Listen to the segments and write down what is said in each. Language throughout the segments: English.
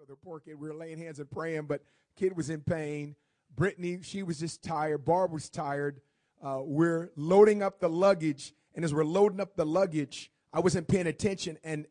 for the poor kid. We were laying hands and praying, but kid was in pain. Brittany, she was just tired. Barb was tired. We're loading up the luggage, and as we're loading up the luggage, I wasn't paying attention, and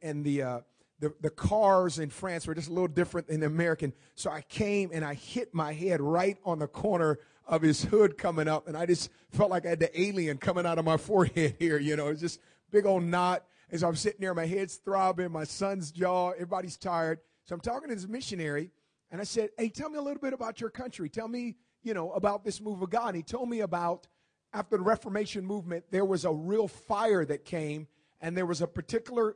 the cars in France were just a little different than the American. So I came and I hit my head right on the corner of his hood coming up, and I just felt like I had the alien coming out of my forehead here. You know, it's just big old knot. And so I'm sitting there, my head's throbbing, my son's jaw, everybody's tired. So I'm talking to this missionary, and I said, hey, tell me a little bit about your country. Tell me, you know, about this move of God. And he told me about, after the Reformation movement, there was a real fire that came, and there was a particular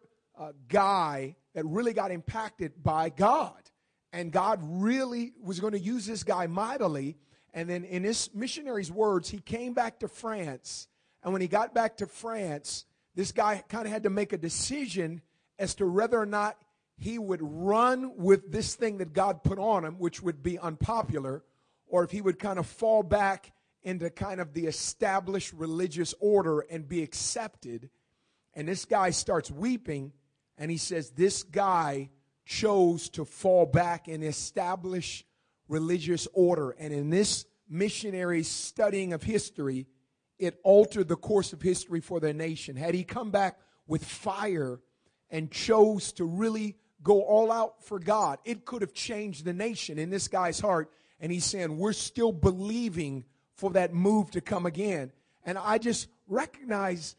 guy that really got impacted by God. And God really was going to use this guy mightily. And then in his missionary's words, he came back to France. And when he got back to France, this guy kind of had to make a decision as to whether or not he would run with this thing that God put on him, which would be unpopular, or if he would kind of fall back into kind of the established religious order and be accepted. And this guy starts weeping, and he says this guy chose to fall back and establish religious order. And in this missionary's studying of history, it altered the course of history for their nation. Had he come back with fire and chose to really go all out for God, it could have changed the nation in this guy's heart. And he's saying, we're still believing for that move to come again. And I just recognize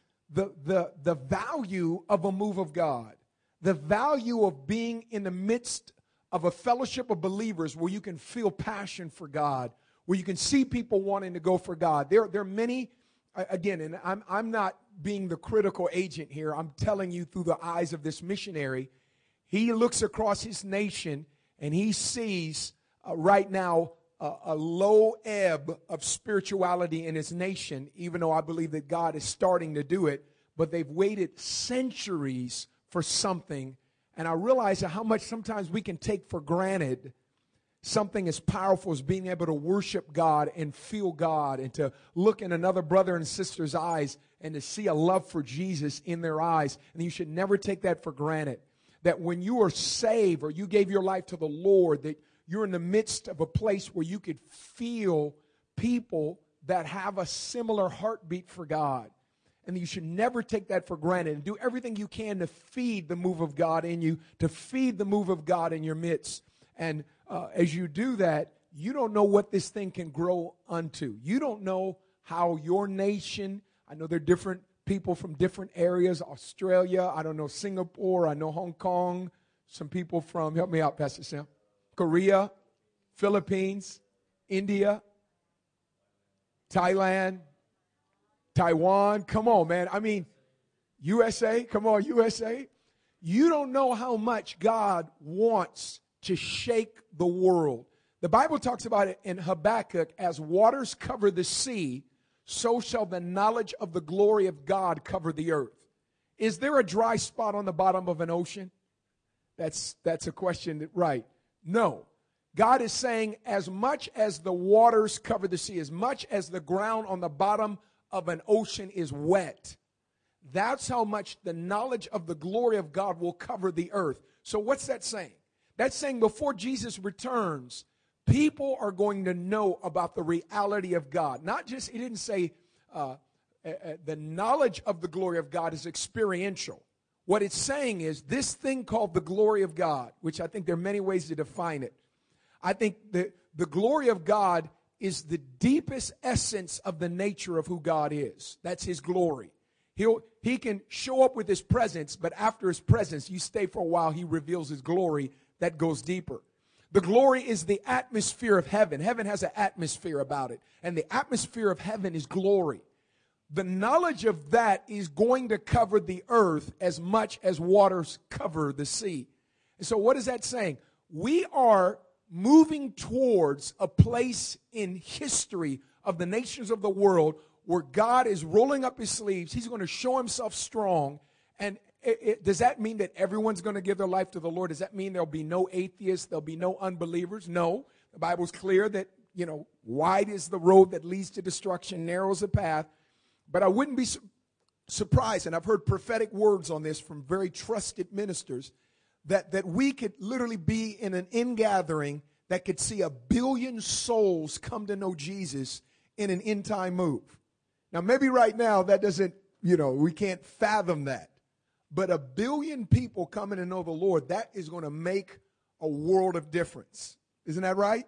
the value of a move of God, the value of being in the midst of a fellowship of believers where you can feel passion for God, where you can see people wanting to go for God. There are many, again, and I'm not being the critical agent here. I'm telling you through the eyes of this missionary. He looks across his nation and he sees right now a low ebb of spirituality in his nation, even though I believe that God is starting to do it. But they've waited centuries for something. And I realize how much sometimes we can take for granted something as powerful as being able to worship God and feel God and to look in another brother and sister's eyes and to see a love for Jesus in their eyes. And you should never take that for granted. That when you are saved or you gave your life to the Lord, that you're in the midst of a place where you could feel people that have a similar heartbeat for God. And you should never take that for granted and do everything you can to feed the move of God in you, to feed the move of God in your midst. And as you do that, you don't know what this thing can grow unto. You don't know how your nation, I know there are different people from different areas, Australia, I don't know, Singapore, I know Hong Kong, some people from, help me out, Pastor Sam, Korea, Philippines, India, Thailand, Taiwan. Come on, man. I mean, USA. Come on, USA. You don't know how much God wants to shake the world. The Bible talks about it in Habakkuk, as waters cover the sea, so shall the knowledge of the glory of God cover the earth. Is there a dry spot on the bottom of an ocean? That's a question, right? No. God is saying as much as the waters cover the sea, as much as the ground on the bottom of an ocean is wet, that's how much the knowledge of the glory of God will cover the earth. So what's that saying? That's saying before Jesus returns, people are going to know about the reality of God. Not just, he didn't say the knowledge of the glory of God is experiential. What it's saying is this thing called the glory of God, which I think there are many ways to define it. I think the glory of God is the deepest essence of the nature of who God is. That's his glory. He can show up with his presence, but after his presence, you stay for a while, he reveals his glory that goes deeper. The glory is the atmosphere of heaven. Heaven has an atmosphere about it, and the atmosphere of heaven is glory. The knowledge of that is going to cover the earth as much as waters cover the sea. And so what is that saying? We are moving towards a place in history of the nations of the world where God is rolling up his sleeves. He's going to show himself strong. And does that mean that everyone's going to give their life to the Lord? Does that mean there'll be no atheists? There'll be no unbelievers? No. The Bible's clear that, wide is the road that leads to destruction, narrow is the path. But I wouldn't be surprised, and I've heard prophetic words on this from very trusted ministers, that we could literally be in an ingathering that could see 1 billion souls come to know Jesus in an end time move. Now, maybe right now that doesn't, we can't fathom that. But 1 billion people coming to know the Lord, that is going to make a world of difference. Isn't that right?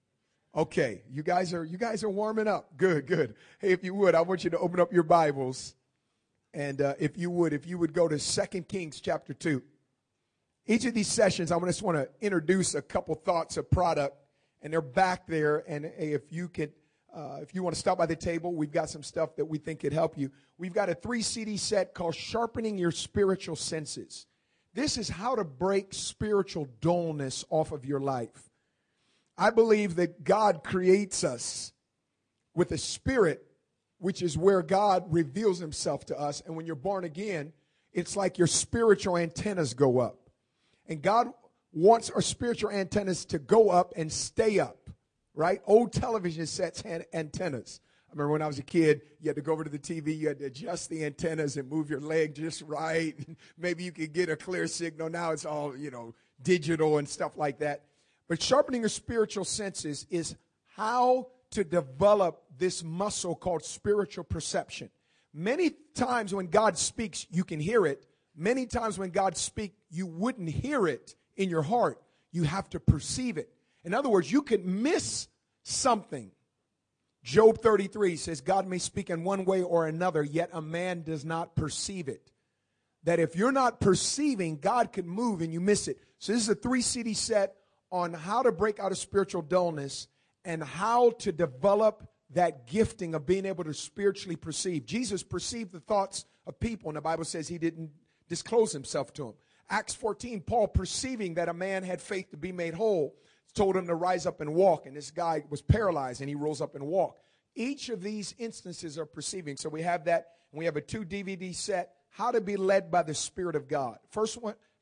Okay, you guys are warming up. Good. Hey, if you would, I want you to open up your Bibles. And if you would go to 2 Kings chapter 2. Each of these sessions, I just want to introduce a couple thoughts of product, and they're back there. And if you want to stop by the table, we've got some stuff that we think could help you. We've got a 3 CD set called Sharpening Your Spiritual Senses. This is how to break spiritual dullness off of your life. I believe that God creates us with a spirit, which is where God reveals himself to us. And when you're born again, it's like your spiritual antennas go up. And God wants our spiritual antennas to go up and stay up, right? Old television sets had antennas. I remember when I was a kid, you had to go over to the TV, you had to adjust the antennas and move your leg just right. Maybe you could get a clear signal. Now it's all, digital and stuff like that. But sharpening your spiritual senses is how to develop this muscle called spiritual perception. Many times when God speaks, you can hear it. Many times when God speaks, you wouldn't hear it in your heart. You have to perceive it. In other words, you could miss something. Job 33 says, God may speak in one way or another, yet a man does not perceive it. That if you're not perceiving, God could move and you miss it. So this is a 3 CD set on how to break out of spiritual dullness and how to develop that gifting of being able to spiritually perceive. Jesus perceived the thoughts of people, and the Bible says he didn't disclose himself to them. Acts 14, Paul, perceiving that a man had faith to be made whole, told him to rise up and walk, and this guy was paralyzed, and he rose up and walked. Each of these instances are perceiving. So we have that, and we have a 2 DVD set, How to Be Led by the Spirit of God. First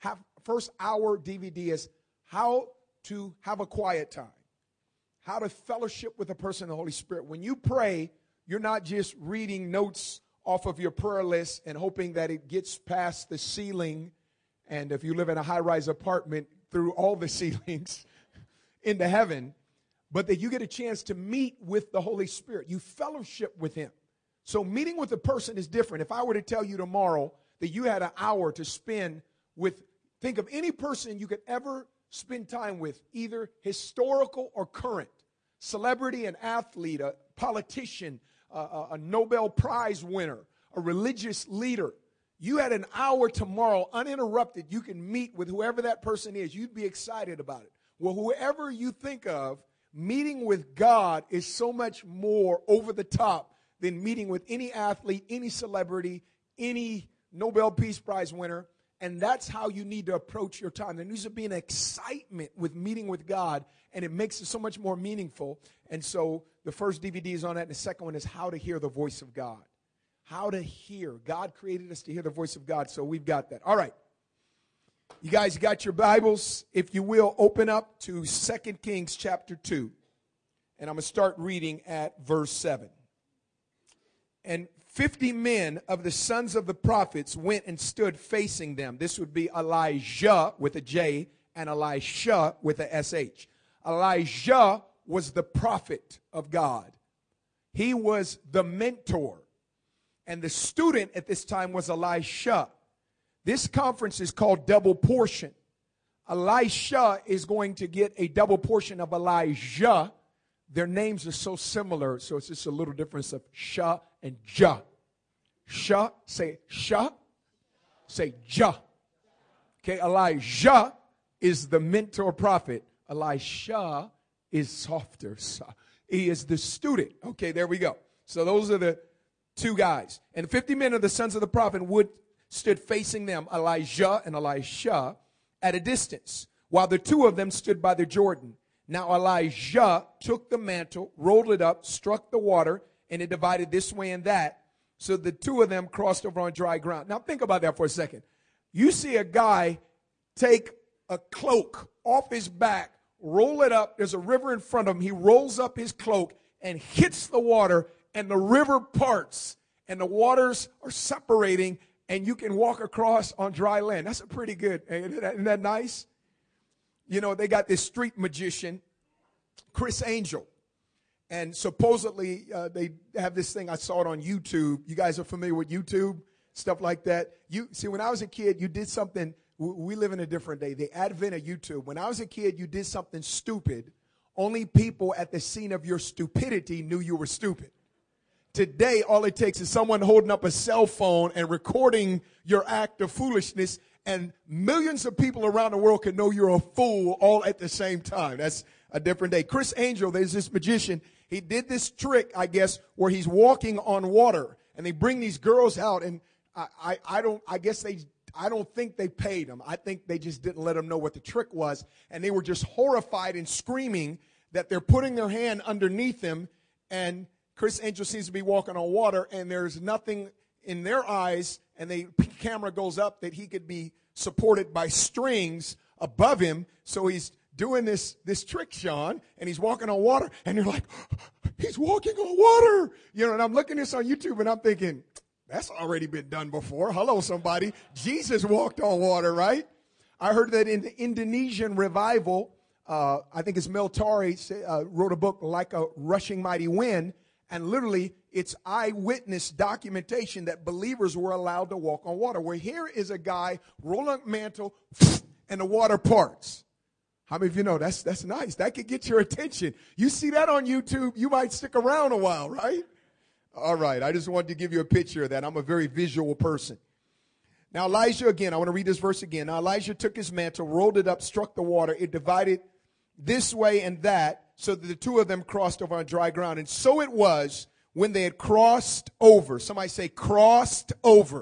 hour DVD is how to have a quiet time, how to fellowship with a person in the Holy Spirit. When you pray, you're not just reading notes off of your prayer list and hoping that it gets past the ceiling, and if you live in a high-rise apartment, through all the ceilings into heaven, but that you get a chance to meet with the Holy Spirit. You fellowship with him. So meeting with a person is different. If I were to tell you tomorrow that you had an hour to spend with, think of any person you could ever spend time with, either historical or current, celebrity and athlete, a politician, a Nobel Prize winner, a religious leader. You had an hour tomorrow uninterrupted. You can meet with whoever that person is. You'd be excited about it. Well, whoever you think of, meeting with God is so much more over the top than meeting with any athlete, any celebrity, any Nobel Peace Prize winner. And that's how you need to approach your time. There needs to be an excitement with meeting with God, and it makes it so much more meaningful. And so the first DVD is on that, and the second one is How to Hear the Voice of God. How to hear. God created us to hear the voice of God, so we've got that. All right. You guys got your Bibles? If you will, open up to 2 Kings chapter 2. And I'm going to start reading at verse 7. And 50 men of the sons of the prophets went and stood facing them. This would be Elijah with a J and Elisha with a SH. Elijah was the prophet of God. He was the mentor. And the student at this time was Elisha. This conference is called Double Portion. Elisha is going to get a double portion of Elijah. Their names are so similar, so it's just a little difference of Sha and Ja. Sha, say Sha, say Ja. Okay, Elijah is the mentor prophet. Elisha is softer. He is the student. Okay, there we go. So those are the two guys. And 50 men of the sons of the prophet stood facing them, Elijah and Elisha, at a distance, while the two of them stood by the Jordan. Now Elijah took the mantle, rolled it up, struck the water, and it divided this way and that. So the two of them crossed over on dry ground. Now think about that for a second. You see a guy take a cloak off his back, roll it up. There's a river in front of him. He rolls up his cloak and hits the water, and the river parts, and the waters are separating, and you can walk across on dry land. That's a pretty good. Isn't that nice? You know, they got this street magician, Criss Angel. And supposedly they have this thing. I saw it on YouTube. You guys are familiar with YouTube, stuff like that. You see, when I was a kid, you did something. We live in a different day. The advent of YouTube. When I was a kid, you did something stupid. Only people at the scene of your stupidity knew you were stupid. Today, all it takes is someone holding up a cell phone and recording your act of foolishness, and millions of people around the world can know you're a fool all at the same time. That's a different day. Criss Angel, there's this magician. He did this trick, I guess, where he's walking on water, and they bring these girls out, and I don't think they paid them. I think they just didn't let them know what the trick was, and they were just horrified and screaming that they're putting their hand underneath him, and Criss Angel seems to be walking on water, and there's nothing in their eyes, and the camera goes up that he could be supported by strings above him, so he's doing this trick, Sean, and he's walking on water, and you're like, he's walking on water. You know, and I'm looking at this on YouTube, and I'm thinking, that's already been done before. Hello, somebody. Jesus walked on water, right? I heard that in the Indonesian revival, I think it's Mel Tari wrote a book, Like a Rushing Mighty Wind, and literally it's eyewitness documentation that believers were allowed to walk on water. Where here is a guy rolling up a mantle, and the water parts. How many of you know that's nice? That could get your attention. You see that on YouTube, you might stick around a while, right? All right, I just wanted to give you a picture of that. I'm a very visual person. Now, Elijah, again, I want to read this verse again. Now, Elijah took his mantle, rolled it up, struck the water. It divided this way and that, so that the two of them crossed over on dry ground. And so it was when they had crossed over. Somebody say, crossed over.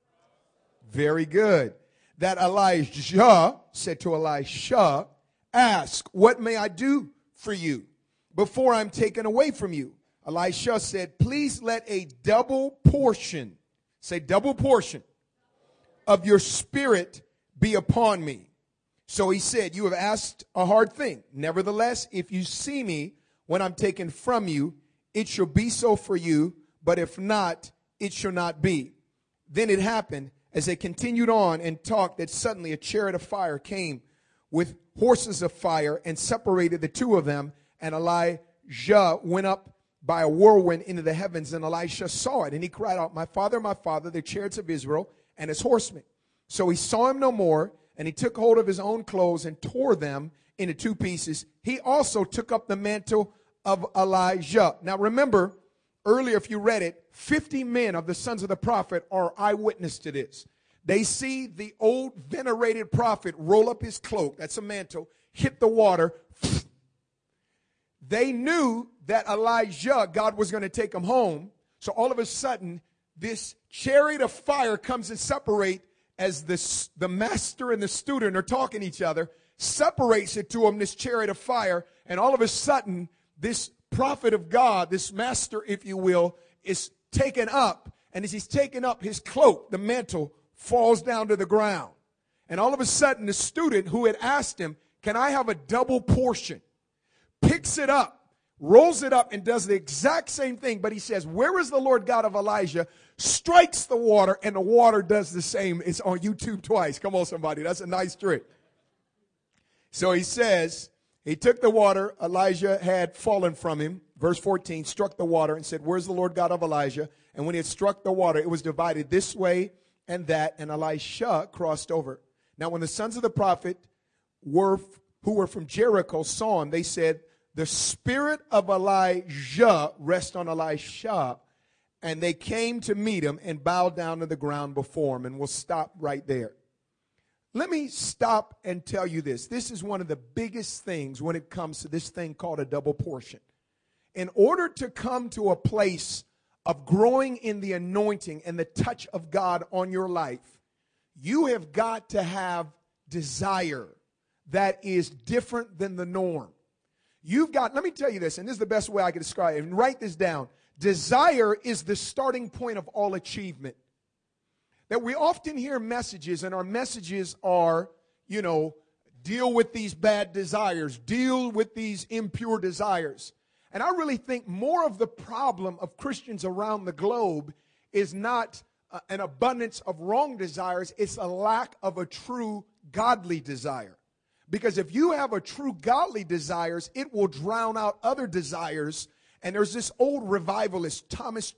Very good. That Elijah said to Elisha, ask, what may I do for you before I'm taken away from you? Elisha said, please let a double portion, say double portion, of your spirit be upon me. So he said, you have asked a hard thing. Nevertheless, if you see me when I'm taken from you, it shall be so for you. But if not, it shall not be. Then it happened as they continued on and talked that suddenly a chariot of fire came with horses of fire and separated the two of them. And Elijah went up by a whirlwind into the heavens, and Elisha saw it. And he cried out, my father, the chariots of Israel and his horsemen. So he saw him no more, and he took hold of his own clothes and tore them into two pieces. He also took up the mantle of Elijah. Now remember, earlier if you read it, 50 men of the sons of the prophet are eyewitness to this. They see the old venerated prophet roll up his cloak, that's a mantle, hit the water. They knew that Elijah, God was going to take him home. So all of a sudden, this chariot of fire comes and separate as the master and the student are talking to each other, separates it to him, this chariot of fire. And all of a sudden, this prophet of God, this master, if you will, is taken up. And as he's taken up, his cloak, the mantle, falls down to the ground. And all of a sudden, the student who had asked him, can I have a double portion, picks it up, rolls it up, and does the exact same thing. But he says, where is the Lord God of Elijah? Strikes the water, and the water does the same. It's on YouTube twice. Come on, somebody. That's a nice trick. So he says, he took the water. Elijah had fallen from him. Verse 14, struck the water and said, where's the Lord God of Elijah? And when he had struck the water, it was divided this way and that, and Elisha crossed over. Now, when the sons of the prophet who were from Jericho saw him, they said, the spirit of Elijah rests on Elisha. And they came to meet him and bowed down to the ground before him. And we'll stop right there. Let me stop and tell you this. This is one of the biggest things when it comes to this thing called a double portion. In order to come to a place of growing in the anointing and the touch of God on your life, you have got to have desire that is different than the norm. Let me tell you this, and this is the best way I can describe it, and write this down. Desire is the starting point of all achievement. That we often hear messages, and our messages are, deal with these bad desires, deal with these impure desires. And I really think more of the problem of Christians around the globe is not an abundance of wrong desires. It's a lack of a true godly desire. Because if you have a true godly desires, it will drown out other desires. And there's this old revivalist, Thomas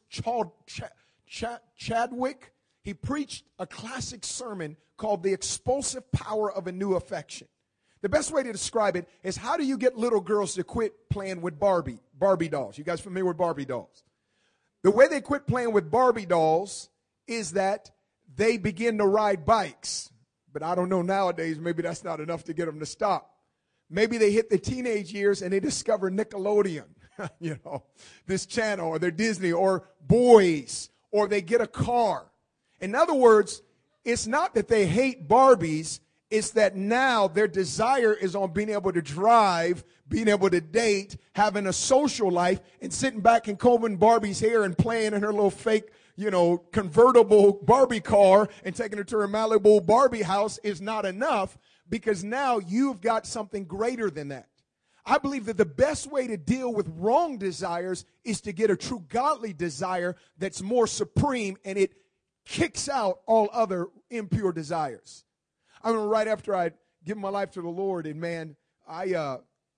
Chadwick. He preached a classic sermon called The Expulsive Power of a New Affection. The best way to describe it is, how do you get little girls to quit playing with Barbie dolls? You guys familiar with Barbie dolls? The way they quit playing with Barbie dolls is that they begin to ride bikes. But I don't know, nowadays, maybe that's not enough to get them to stop. Maybe they hit the teenage years and they discover Nickelodeon, this channel, or their Disney, or boys, or they get a car. In other words, it's not that they hate Barbies, it's that now their desire is on being able to drive, being able to date, having a social life, and sitting back and combing Barbie's hair and playing in her little fake convertible Barbie car and taking her to her Malibu Barbie house is not enough, because now you've got something greater than that. I believe that the best way to deal with wrong desires is to get a true godly desire that's more supreme, and it kicks out all other impure desires. I remember right after I'd given my life to the Lord, and man, I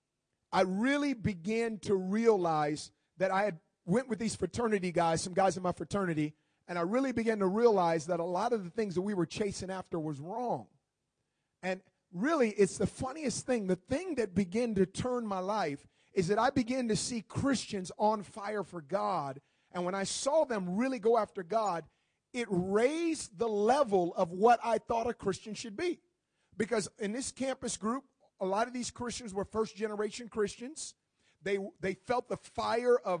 really began to realize that I had went with these fraternity guys, some guys in my fraternity, and I really began to realize that a lot of the things that we were chasing after was wrong. And really, it's the funniest thing. The thing that began to turn my life is that I began to see Christians on fire for God. And when I saw them really go after God, it raised the level of what I thought a Christian should be. Because in this campus group, a lot of these Christians were first-generation Christians. They felt the fire of,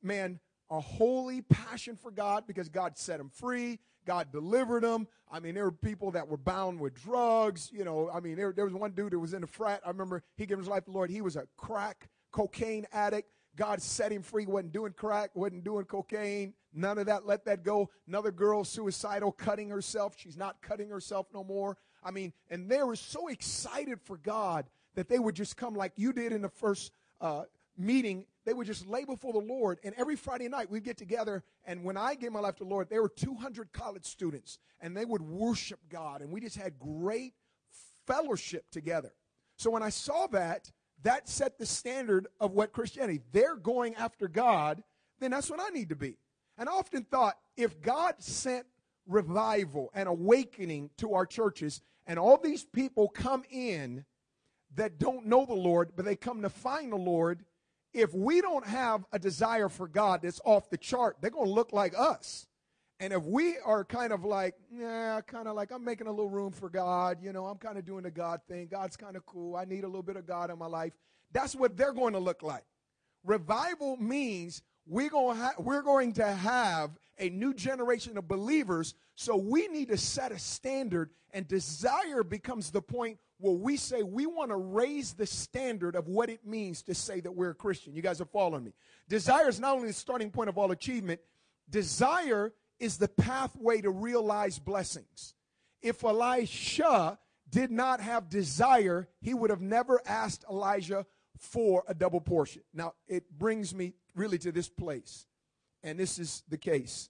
a holy passion for God, because God set them free. God delivered them. There were people that were bound with drugs. There was one dude that was in a frat. I remember he gave his life to the Lord. He was a cocaine addict. God set him free. Wasn't doing crack, wasn't doing cocaine, none of that. Let that go. Another girl, suicidal, cutting herself. She's not cutting herself no more. And they were so excited for God that they would just come like you did in the first meeting. They would just lay before the Lord. And every Friday night we'd get together. And when I gave my life to the Lord, there were 200 college students. And they would worship God. And we just had great fellowship together. So when I saw that set the standard of what Christianity. They're going after God. Then that's what I need to be. And I often thought, if God sent revival and awakening to our churches, and all these people come in that don't know the Lord, but they come to find the Lord, if we don't have a desire for God that's off the chart, they're going to look like us. And if we are kind of like I'm making a little room for God, I'm kind of doing the God thing. God's kind of cool. I need a little bit of God in my life. That's what they're going to look like. Revival means we're going to have a new generation of believers, so we need to set a standard, and desire becomes the point where we say we want to raise the standard of what it means to say that we're a Christian. You guys are following me. Desire is not only the starting point of all achievement, desire is the pathway to realize blessings. If Elisha did not have desire, he would have never asked Elijah for a double portion. Now, it brings me really to this place, and this is the case.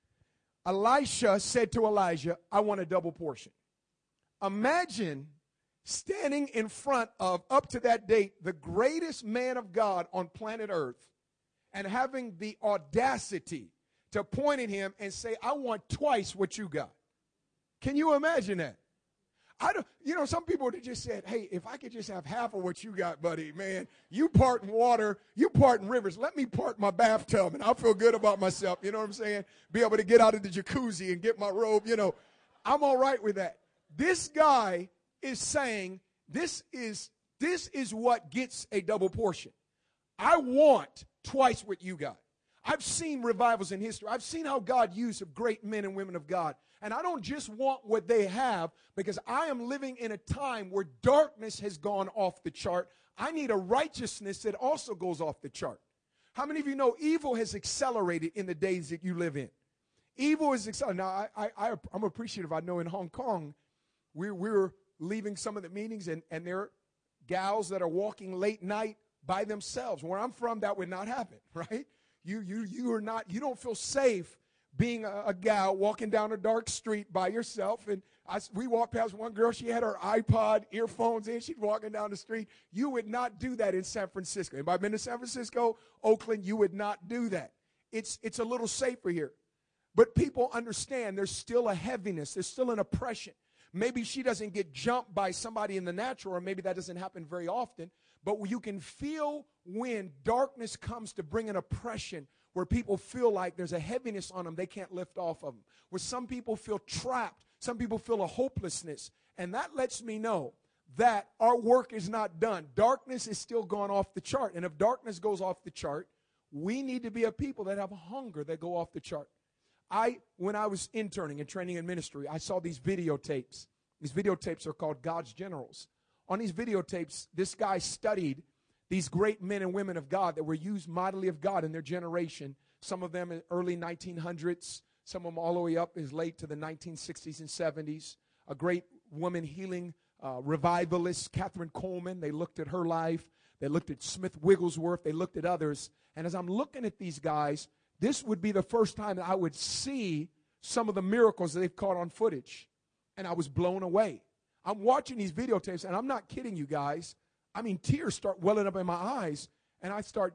Elisha said to Elijah, I want a double portion. Imagine standing in front of, up to that date, the greatest man of God on planet Earth, and having the audacity to point at him and say, I want twice what you got. Can you imagine that? Some people that just said, hey, if I could just have half of what you got, buddy, man, you part in water, you part in rivers. Let me part my bathtub, and I'll feel good about myself. You know what I'm saying? Be able to get out of the jacuzzi and get my robe. I'm all right with that. This guy is saying, this is what gets a double portion. I want twice what you got. I've seen revivals in history. I've seen how God used great men and women of God. And I don't just want what they have, because I am living in a time where darkness has gone off the chart. I need a righteousness that also goes off the chart. How many of you know evil has accelerated in the days that you live in? Evil is accelerated. Now, I'm appreciative. I know in Hong Kong, we were leaving some of the meetings, and there are gals that are walking late night by themselves. Where I'm from, that would not happen, right? You don't feel safe being a gal walking down a dark street by yourself, and we walked past one girl, she had her iPod earphones in, she's walking down the street. You would not do that in San Francisco. Anybody been to San Francisco, Oakland? You would not do that. It's a little safer here. But people understand there's still a heaviness, there's still an oppression. Maybe she doesn't get jumped by somebody in the natural, or maybe that doesn't happen very often, but you can feel when darkness comes to bring an oppression, where people feel like there's a heaviness on them they can't lift off of them, where some people feel trapped, some people feel a hopelessness, and that lets me know that our work is not done. Darkness is still going off the chart, and if darkness goes off the chart, we need to be a people that have hunger that go off the chart. When I was interning and training in ministry, I saw these videotapes. These videotapes are called God's Generals. On these videotapes, this guy studied these great men and women of God that were used mightily of God in their generation, some of them in early 1900s, some of them all the way up as late to the 1960s and 70s. A great woman healing revivalist, Catherine Coleman. They looked at her life. They looked at Smith Wigglesworth. They looked at others. And as I'm looking at these guys, this would be the first time that I would see some of the miracles that they've caught on footage. And I was blown away. I'm watching these videotapes, and I'm not kidding you guys. I mean, tears start welling up in my eyes, and I felt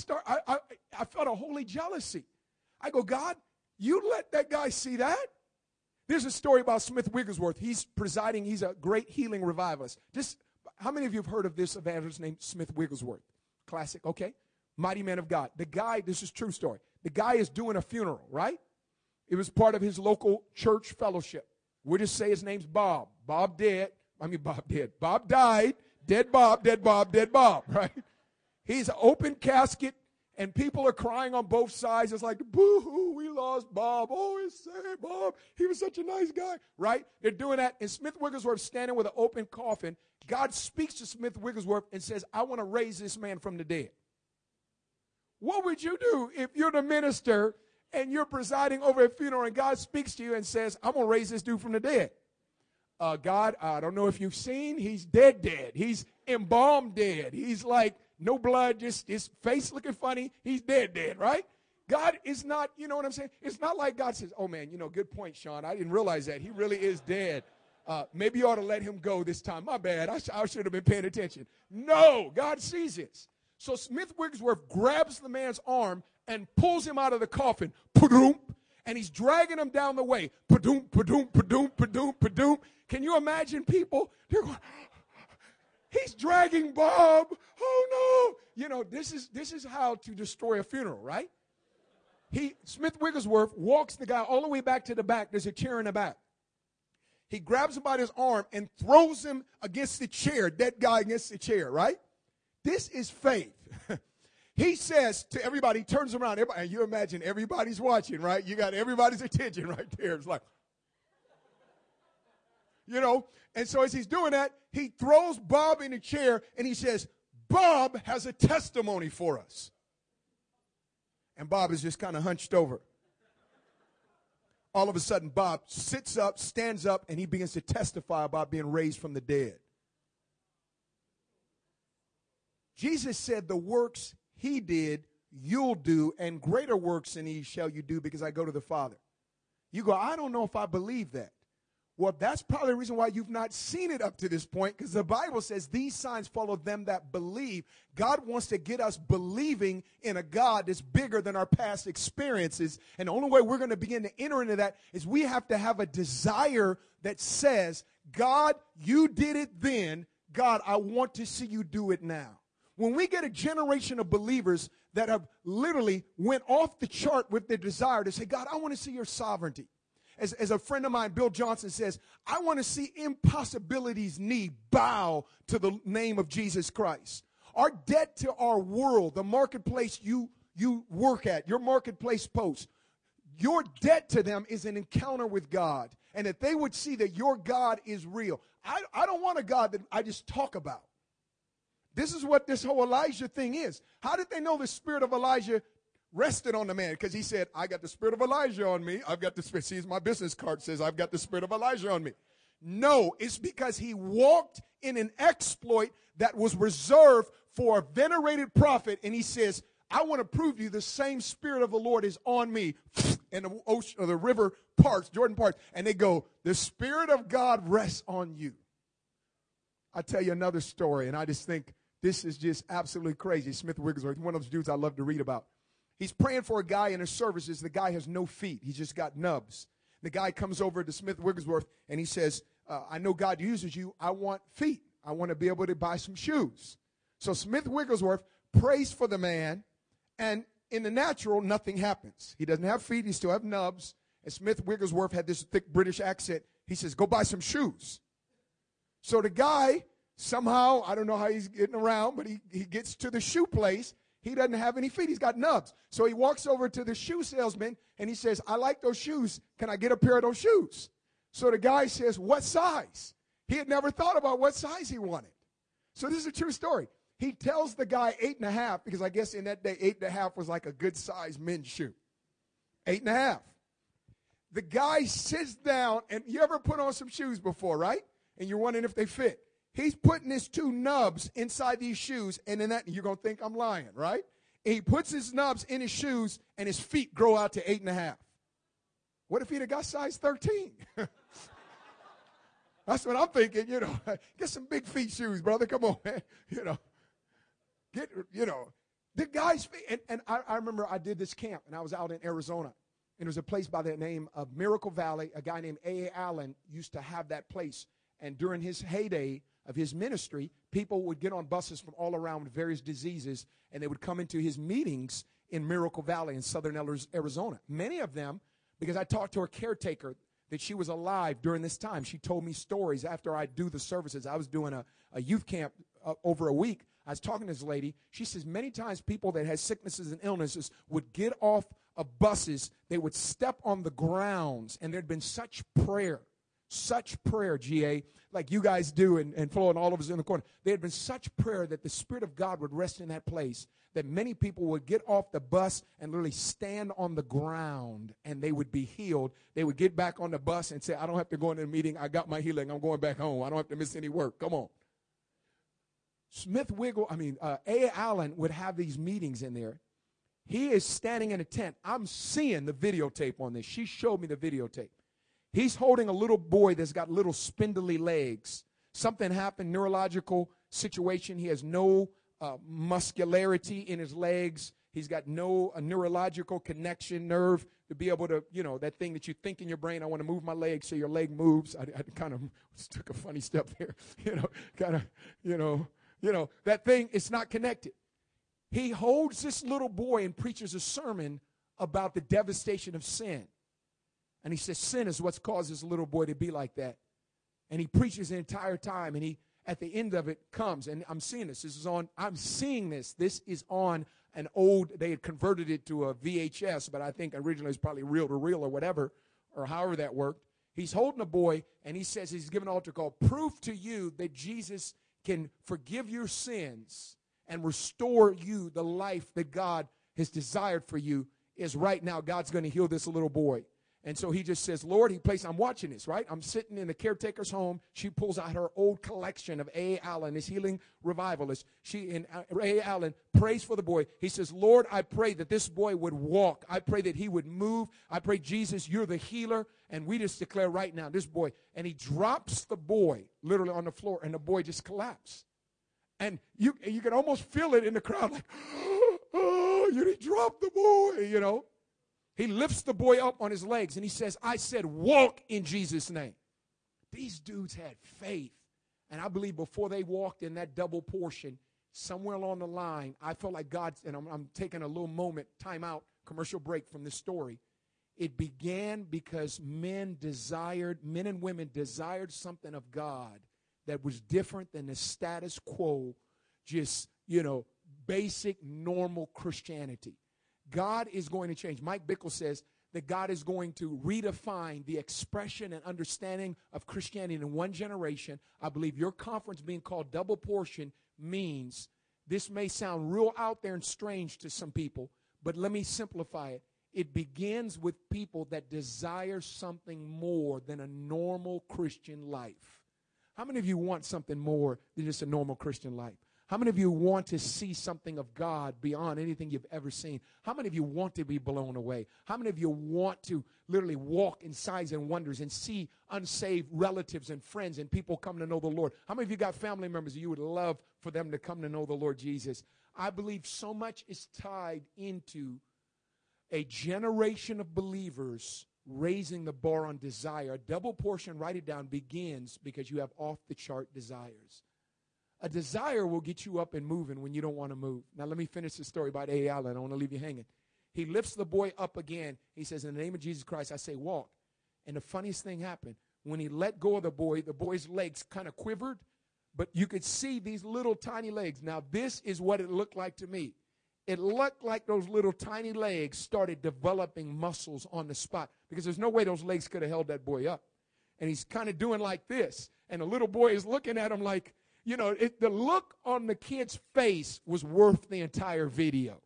a holy jealousy. I go, God, you let that guy see that? There's a story about Smith Wigglesworth. He's presiding. He's a great healing revivalist. How many of you have heard of this evangelist named Smith Wigglesworth? Classic, okay. Mighty man of God. The guy, this is a true story. The guy is doing a funeral, right? It was part of his local church fellowship. We'll just say his name's Bob. Bob dead. Bob dead. Bob died. Dead Bob, dead Bob, dead Bob, right? He's an open casket, and people are crying on both sides. It's like, boo-hoo, we lost Bob. Oh, it's sad, Bob. He was such a nice guy, right? They're doing that, and Smith Wigglesworth standing with an open coffin. God speaks to Smith Wigglesworth and says, I want to raise this man from the dead. What would you do if you're the minister and you're presiding over a funeral and God speaks to you and says, I'm going to raise this dude from the dead? God, I don't know if you've seen, he's dead. He's embalmed dead. He's like, no blood, just his face looking funny. He's dead, right? God is not, you know what I'm saying? It's not like God says, oh man, good point, Sean. I didn't realize that. He really is dead. Maybe you ought to let him go this time. My bad. I should have been paying attention. No, God sees this. So Smith Wigglesworth grabs the man's arm and pulls him out of the coffin. Padoom. And he's dragging him down the way. Padoom, padoom, padoom, padoom, padoom. Can you imagine people? They're going, he's dragging Bob. Oh no. This is how to destroy a funeral, right? Smith Wigglesworth walks the guy all the way back to the back. There's a chair in the back. He grabs him by his arm and throws him against the chair. That guy against the chair, right? This is faith. He says to everybody, he turns around, and you imagine everybody's watching, right? You got everybody's attention right there. It's like, and so as he's doing that, he throws Bob in a chair, and he says, Bob has a testimony for us. And Bob is just kind of hunched over. All of a sudden, Bob sits up, stands up, and he begins to testify about being raised from the dead. Jesus said, the works he did, you'll do, and greater works than these shall you do, because I go to the Father. You go, I don't know if I believe that. Well, that's probably the reason why you've not seen it up to this point, because the Bible says these signs follow them that believe. God wants to get us believing in a God that's bigger than our past experiences. And the only way we're going to begin to enter into that is we have to have a desire that says, God, you did it then. God, I want to see you do it now. When we get a generation of believers that have literally went off the chart with their desire to say, God, I want to see your sovereignty. As a friend of mine, Bill Johnson, says, I want to see impossibilities knee bow to the name of Jesus Christ. Our debt to our world, the marketplace you work at, your marketplace post, your debt to them is an encounter with God. And that they would see that your God is real. I don't want a God that I just talk about. This is what this whole Elijah thing is. How did they know the spirit of Elijah rested on the man? Because he said, I got the spirit of Elijah on me. I've got the spirit. See, my business card says I've got the spirit of Elijah on me. No, it's because he walked in an exploit that was reserved for a venerated prophet. And he says, I want to prove to you the same spirit of the Lord is on me. and the ocean or the river parts, Jordan parts, and they go, the Spirit of God rests on you. I'll tell you another story, and I just think this is just absolutely crazy. Smith Wigglesworth, one of those dudes I love to read about. He's praying for a guy in his services. The guy has no feet. He's just got nubs. The guy comes over to Smith Wigglesworth, and he says, I know God uses you. I want feet. I want to be able to buy some shoes. So Smith Wigglesworth prays for the man, and in the natural, nothing happens. He doesn't have feet. He still has nubs. And Smith Wigglesworth had this thick British accent. He says, go buy some shoes. So the guy, somehow, I don't know how he's getting around, but he gets to the shoe place. He doesn't have any feet. He's got nubs. So he walks over to the shoe salesman, and he says, I like those shoes. Can I get a pair of those shoes? So the guy says, what size? He had never thought about what size he wanted. So this is a true story. He tells the guy 8.5, because I guess in that day, 8.5 was like a good size men's shoe. 8.5. The guy sits down, and you ever put on some shoes before, right? And you're wondering if they fit. He's putting his two nubs inside these shoes, and then you're going to think I'm lying, right? And he puts his nubs in his shoes, and his feet grow out to 8.5. What if he'd have got size 13? That's what I'm thinking, Get some big feet shoes, brother. Come on, man. The guy's feet. And I remember I did this camp, and I was out in Arizona. And there was a place by the name of Miracle Valley. A guy named A.A. Allen used to have that place. And during his heyday of his ministry, people would get on buses from all around with various diseases, and they would come into his meetings in Miracle Valley in southern Arizona. Many of them, because I talked to her caretaker that she was alive during this time. She told me stories after I do the services. I was doing a youth camp over a week. I was talking to this lady. She says many times people that had sicknesses and illnesses would get off of buses. They would step on the grounds, and there'd been such prayer, GA, like you guys do, and Flo and all of us in the corner. There had been such prayer that the Spirit of God would rest in that place, that many people would get off the bus and literally stand on the ground, and they would be healed. They would get back on the bus and say, I don't have to go into the meeting. I got my healing. I'm going back home. I don't have to miss any work. Come on. A. Allen would have these meetings in there. He is standing in a tent. I'm seeing the videotape on this. She showed me the videotape. He's holding a little boy that's got little spindly legs. Something happened, neurological situation. He has no muscularity in his legs. He's got no neurological connection, nerve to be able to, that thing that you think in your brain, I want to move my leg so your leg moves. I kind of took a funny step there, that thing, it's not connected. He holds this little boy and preaches a sermon about the devastation of sin. And he says, sin is what's caused this little boy to be like that. And he preaches the entire time, and he, at the end of it, comes, and I'm seeing this. I'm seeing this. This is on an old, they had converted it to a VHS, but I think originally it was probably reel-to-reel or whatever, or however that worked. He's holding a boy, and he says, he's given an altar call, prove to you that Jesus can forgive your sins and restore you the life that God has desired for you is right now. God's going to heal this little boy. And so he just says, Lord, I'm watching this, right? I'm sitting in the caretaker's home. She pulls out her old collection of A. Allen, this healing revivalist. A. Allen prays for the boy. He says, Lord, I pray that this boy would walk. I pray that he would move. I pray, Jesus, you're the healer. And we just declare right now, this boy. And he drops the boy literally on the floor, and the boy just collapsed. And you can almost feel it in the crowd, like, oh, you dropped the boy, He lifts the boy up on his legs, and he says, I said, walk in Jesus' name. These dudes had faith. And I believe before they walked in that double portion, somewhere along the line, I felt like God, and I'm taking a little moment, time out, commercial break from this story. It began because men and women desired something of God that was different than the status quo, just, basic, normal Christianity. God is going to change. Mike Bickle says that God is going to redefine the expression and understanding of Christianity in one generation. I believe your conference being called Double Portion means this may sound real out there and strange to some people, but let me simplify it. It begins with people that desire something more than a normal Christian life. How many of you want something more than just a normal Christian life? How many of you want to see something of God beyond anything you've ever seen? How many of you want to be blown away? How many of you want to literally walk in signs and wonders and see unsaved relatives and friends and people come to know the Lord? How many of you got family members that you would love for them to come to know the Lord Jesus? I believe so much is tied into a generation of believers raising the bar on desire. A double portion, write it down, begins because you have off-the-chart desires. A desire will get you up and moving when you don't want to move. Now, let me finish the story about A. Allen. I don't want to leave you hanging. He lifts the boy up again. He says, in the name of Jesus Christ, I say walk. And the funniest thing happened. When he let go of the boy's legs kind of quivered, but you could see these little tiny legs. Now, this is what it looked like to me. It looked like those little tiny legs started developing muscles on the spot because there's no way those legs could have held that boy up. And he's kind of doing like this. And the little boy is looking at him like, you know, the look on the kid's face was worth the entire video.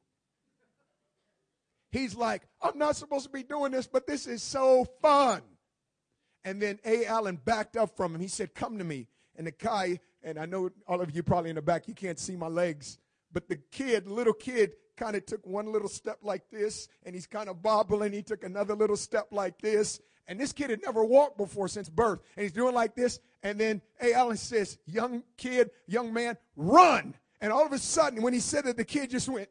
He's like, I'm not supposed to be doing this, but this is so fun. And then A. Allen backed up from him. He said, come to me. And the guy, and I know all of you probably in the back, you can't see my legs. But the little kid, kind of took one little step like this, and he's kind of bobbling. He took another little step like this. And this kid had never walked before since birth. And he's doing like this. And then A. Allen says, young kid, young man, run. And all of a sudden, when he said it, the kid just went.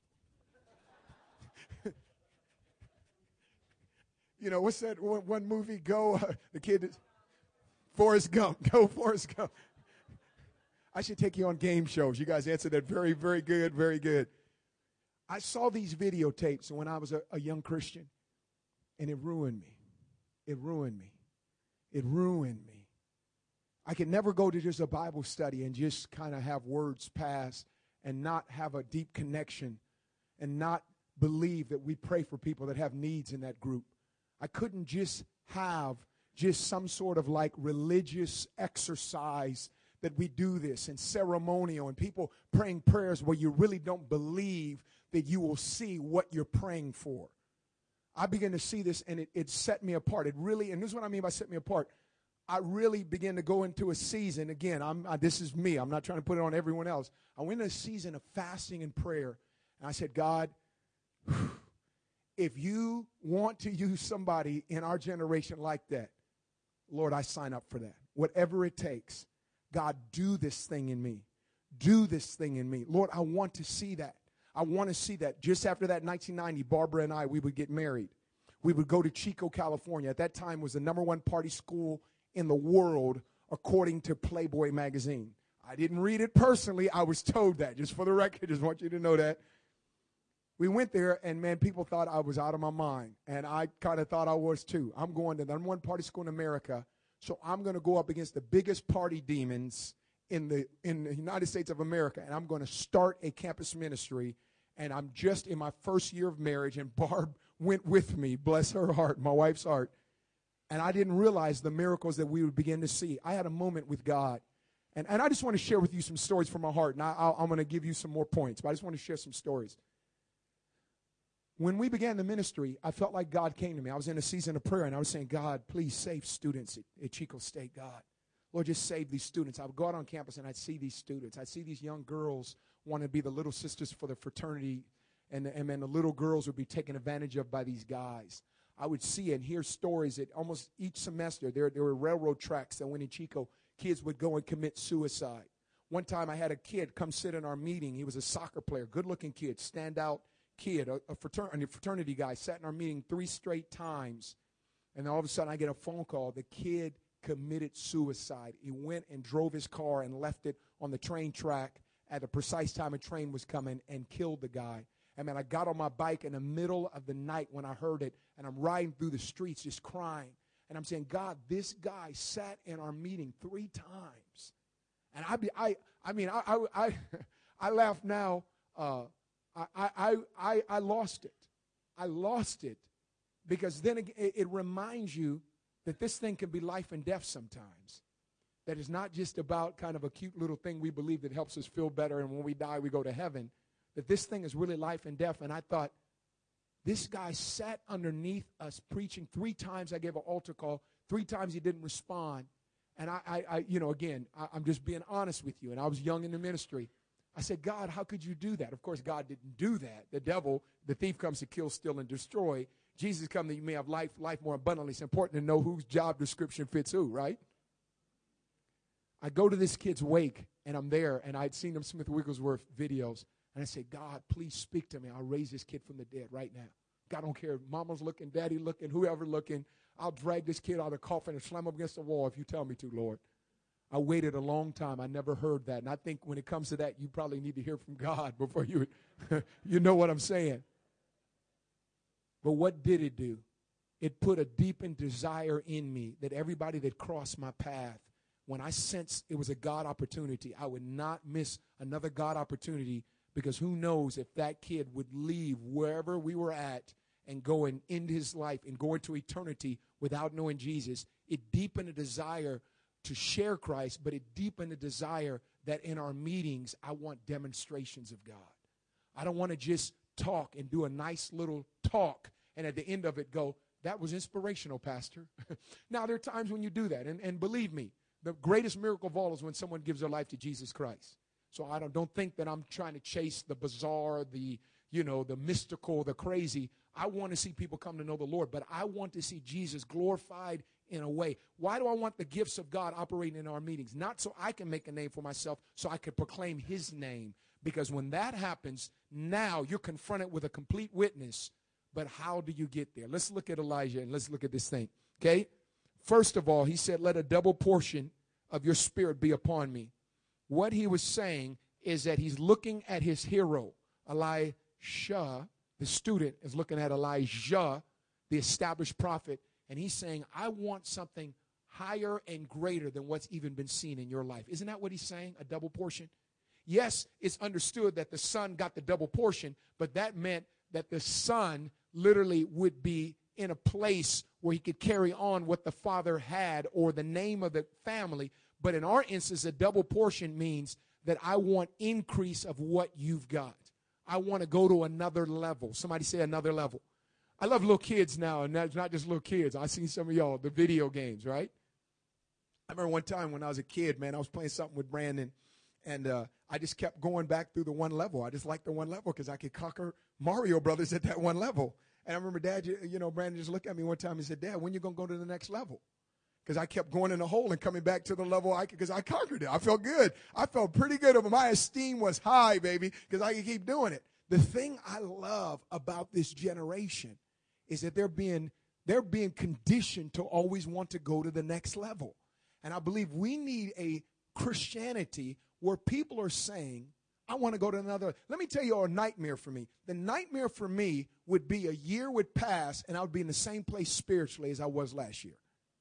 You know, what's that one movie? Go, the kid is Forrest Gump. Go, Forrest Gump. I should take you on game shows. You guys answered that very, very good, very good. I saw these videotapes when I was a young Christian, and it ruined me. It ruined me. It ruined me. I could never go to just a Bible study and just kind of have words pass and not have a deep connection and not believe that we pray for people that have needs in that group. I couldn't just have just some sort of like religious exercise that we do this and ceremonial and people praying prayers where you really don't believe that you will see what you're praying for. I began to see this, and it set me apart. It really, and this is what I mean by set me apart. I really began to go into a season. Again, this is me. I'm not trying to put it on everyone else. I went into a season of fasting and prayer, and I said, God, if you want to use somebody in our generation like that, Lord, I sign up for that. Whatever it takes, God, do this thing in me. Do this thing in me. Lord, I want to see that. I want to see that. Just after that, 1990, Barbara and I, we would get married. We would go to Chico, California. At that time, was the #1 party school in the world, according to Playboy magazine. I didn't read it personally. I was told that. Just for the record, just want you to know that. We went there, and, man, people thought I was out of my mind. And I kind of thought I was, too. I'm going to the #1 party school in America, so I'm going to go up against the biggest party demons in the United States of America, and I'm going to start a campus ministry. And I'm just in my first year of marriage, and Barb went with me, bless her heart, my wife's heart. And I didn't realize the miracles that we would begin to see. I had a moment with God. And I just want to share with you some stories from my heart. And I'm going to give you some more points, but I just want to share some stories. When we began the ministry, I felt like God came to me. I was in a season of prayer, and I was saying, God, please save students at Chico State, God. Lord, just save these students. I would go out on campus, and I'd see these students. I'd see these young girls want to be the little sisters for the fraternity, and then the little girls would be taken advantage of by these guys. I would see and hear stories that almost each semester there were railroad tracks that went in Chico. Kids would go and commit suicide. One time I had a kid come sit in our meeting. He was a soccer player, good-looking kid, standout kid, a fraternity guy, sat in our meeting 3 straight times. And then all of a sudden I get a phone call. The kid committed suicide. He went and drove his car and left it on the train track at the precise time a train was coming and killed the guy. And, man, I got on my bike in the middle of the night when I heard it, and I'm riding through the streets just crying. And I'm saying, God, this guy sat in our meeting 3 times. And I laugh now. I lost it. I lost it because then it reminds you that this thing can be life and death sometimes. That it's not just about kind of a cute little thing we believe that helps us feel better, and when we die we go to heaven. That this thing is really life and death. And I thought, this guy sat underneath us preaching 3 times. I gave an altar call. 3 times he didn't respond. And I'm just being honest with you. And I was young in the ministry. I said, God, how could you do that? Of course, God didn't do that. The devil, the thief, comes to kill, steal, and destroy. Jesus come that you may have life more abundantly. It's important to know whose job description fits who, right? I go to this kid's wake, and I'm there, and I'd seen them Smith Wigglesworth videos, and I say, God, please speak to me. I'll raise this kid from the dead right now. God, I don't care if mama's looking, daddy looking, whoever looking. I'll drag this kid out of the coffin and slam him against the wall if you tell me to, Lord. I waited a long time. I never heard that. And I think when it comes to that, you probably need to hear from God before you, you know what I'm saying. But what did it do? It put a deepened desire in me that everybody that crossed my path, when I sensed it was a God opportunity, I would not miss another God opportunity, because who knows if that kid would leave wherever we were at and go and end his life and go into eternity without knowing Jesus. It deepened a desire to share Christ, but it deepened a desire that in our meetings, I want demonstrations of God. I don't want to just talk and do a nice little talk and at the end of it go, that was inspirational, Pastor. Now, there are times when you do that, and believe me, the greatest miracle of all is when someone gives their life to Jesus Christ. So I don't think that I'm trying to chase the bizarre, the mystical, the crazy. I want to see people come to know the Lord, but I want to see Jesus glorified in a way. Why do I want the gifts of God operating in our meetings? Not so I can make a name for myself, so I can proclaim his name. Because when that happens, now you're confronted with a complete witness. But how do you get there? Let's look at Elijah and let's look at this thing. Okay? First of all, he said, let a double portion of your spirit be upon me. What he was saying is that he's looking at his hero, Elisha. The student is looking at Elijah, the established prophet, and he's saying, I want something higher and greater than what's even been seen in your life. Isn't that what he's saying, a double portion? Yes, it's understood that the son got the double portion, but that meant that the son literally would be in a place where he could carry on what the father had or the name of the family. But in our instance, a double portion means that I want increase of what you've got. I want to go to another level. Somebody say another level. I love little kids now, and that's not just little kids. I seen some of y'all, the video games, right? I remember one time when I was a kid, man, I was playing something with Brandon, and I just kept going back through the one level. I just liked the one level because I could conquer Mario Brothers at that one level. And I remember Dad, Brandon just looked at me one time and said, Dad, when you going to go to the next level? Because I kept going in the hole and coming back to the level because I conquered it. I felt good. I felt pretty good. My esteem was high, baby, because I could keep doing it. The thing I love about this generation is that they're being conditioned to always want to go to the next level. And I believe we need a Christianity where people are saying, I want to go to another. Let me tell you a nightmare for me. The nightmare for me would be a year would pass and I would be in the same place spiritually as I was last year.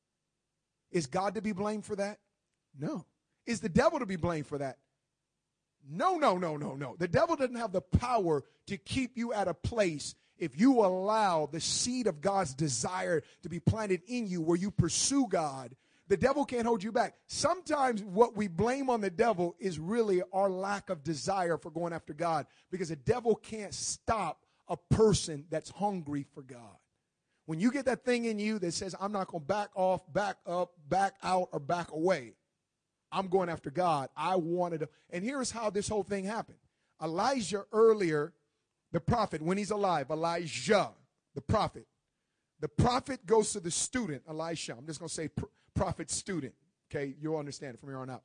Is God to be blamed for that? No. Is the devil to be blamed for that? No. The devil doesn't have the power to keep you at a place if you allow the seed of God's desire to be planted in you where you pursue God. The devil can't hold you back. Sometimes what we blame on the devil is really our lack of desire for going after God, because the devil can't stop a person that's hungry for God. When you get that thing in you that says, I'm not going to back off, back up, back out, or back away, I'm going after God. I wanted to. And here's how this whole thing happened. Elijah earlier, the prophet, when he's alive, Elijah, the prophet goes to the student, Elisha. I'm just going to say prophet student. Okay, you'll understand it from here on out.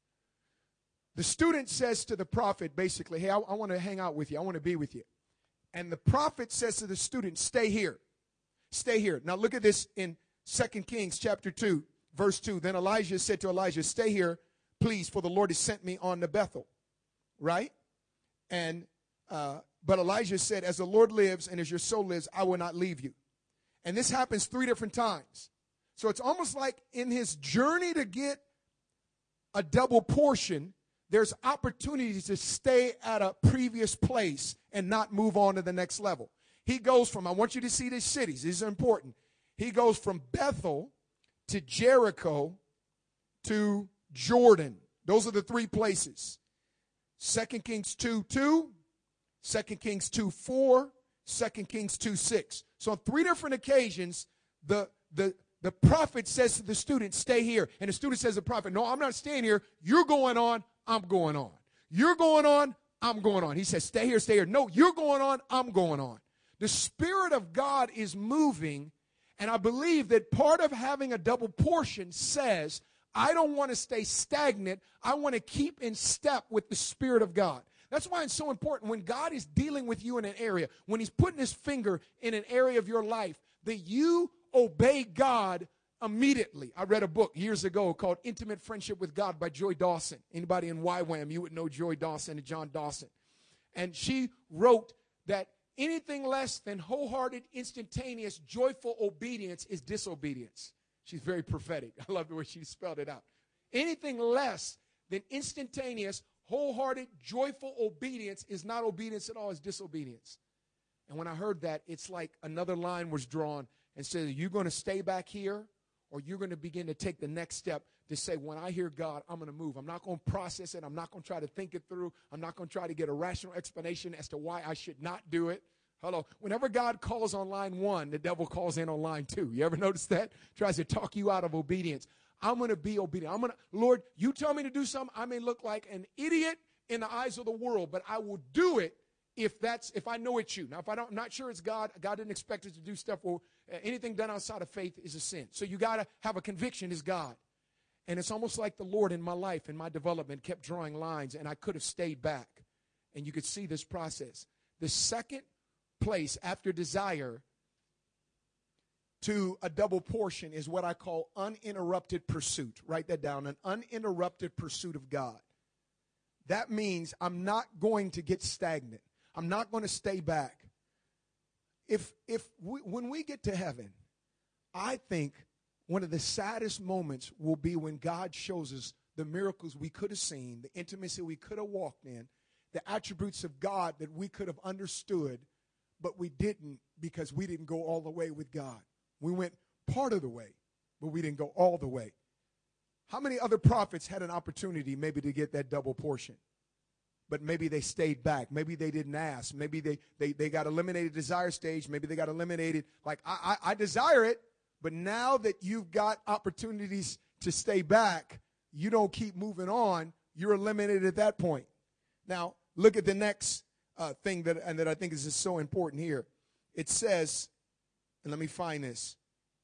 The student says to the prophet, basically, hey, I want to hang out with you. I want to be with you. And the prophet says to the student, stay here. Stay here. Now look at this in 2 Kings chapter 2, verse 2. Then Elijah said to Elijah, stay here, please, for the Lord has sent me on to Bethel. Right? And but Elijah said, as the Lord lives and as your soul lives, I will not leave you. And this happens 3 different times. So it's almost like in his journey to get a double portion, there's opportunities to stay at a previous place and not move on to the next level. He goes from, I want you to see these cities. These are important. He goes from Bethel to Jericho to Jordan. Those are the 3 places. 2 Kings 2:2, 2 Kings 2:4, 2 Kings 2:6. So on 3 different occasions, the prophet says to the student, stay here. And the student says to the prophet, no, I'm not staying here. You're going on. I'm going on. You're going on. I'm going on. He says, stay here, stay here. No, you're going on, I'm going on. The Spirit of God is moving, and I believe that part of having a double portion says, I don't want to stay stagnant. I want to keep in step with the Spirit of God. That's why it's so important when God is dealing with you in an area, when he's putting his finger in an area of your life, that you obey God immediately. I read a book years ago called Intimate Friendship with God by Joy Dawson. Anybody in YWAM, you would know Joy Dawson and John Dawson. And she wrote that anything less than wholehearted, instantaneous, joyful obedience is disobedience. She's very prophetic. I love the way she spelled it out. Anything less than instantaneous, wholehearted, joyful obedience is not obedience at all, it's disobedience. And when I heard that, it's like another line was drawn and said, you're going to stay back here, or you're going to begin to take the next step to say, when I hear God, I'm going to move. I'm not going to process it. I'm not going to try to think it through. I'm not going to try to get a rational explanation as to why I should not do it. Hello. Whenever God calls on line 1, the devil calls in on line 2. You ever notice that? Tries to talk you out of obedience. I'm going to be obedient. Lord, you tell me to do something. I may look like an idiot in the eyes of the world, but I will do it if I know it's you. Now, if I'm not sure it's God, God didn't expect us to do stuff. Well, anything done outside of faith is a sin. So you got to have a conviction is God. And it's almost like the Lord in my life, in my development, kept drawing lines, and I could have stayed back. And you could see this process. The second place after desire to a double portion is what I call uninterrupted pursuit. Write that down, an uninterrupted pursuit of God. That means I'm not going to get stagnant. I'm not going to stay back. When we get to heaven, I think one of the saddest moments will be when God shows us the miracles we could have seen, the intimacy we could have walked in, the attributes of God that we could have understood, but we didn't because we didn't go all the way with God. We went part of the way, but we didn't go all the way. How many other prophets had an opportunity maybe to get that double portion? But maybe they stayed back. Maybe they didn't ask. Maybe they got eliminated desire stage. Maybe they got eliminated. Like, I desire it, but now that you've got opportunities to stay back, you don't keep moving on. You're eliminated at that point. Now, look at the next thing that I think is just so important here. It says, and let me find this.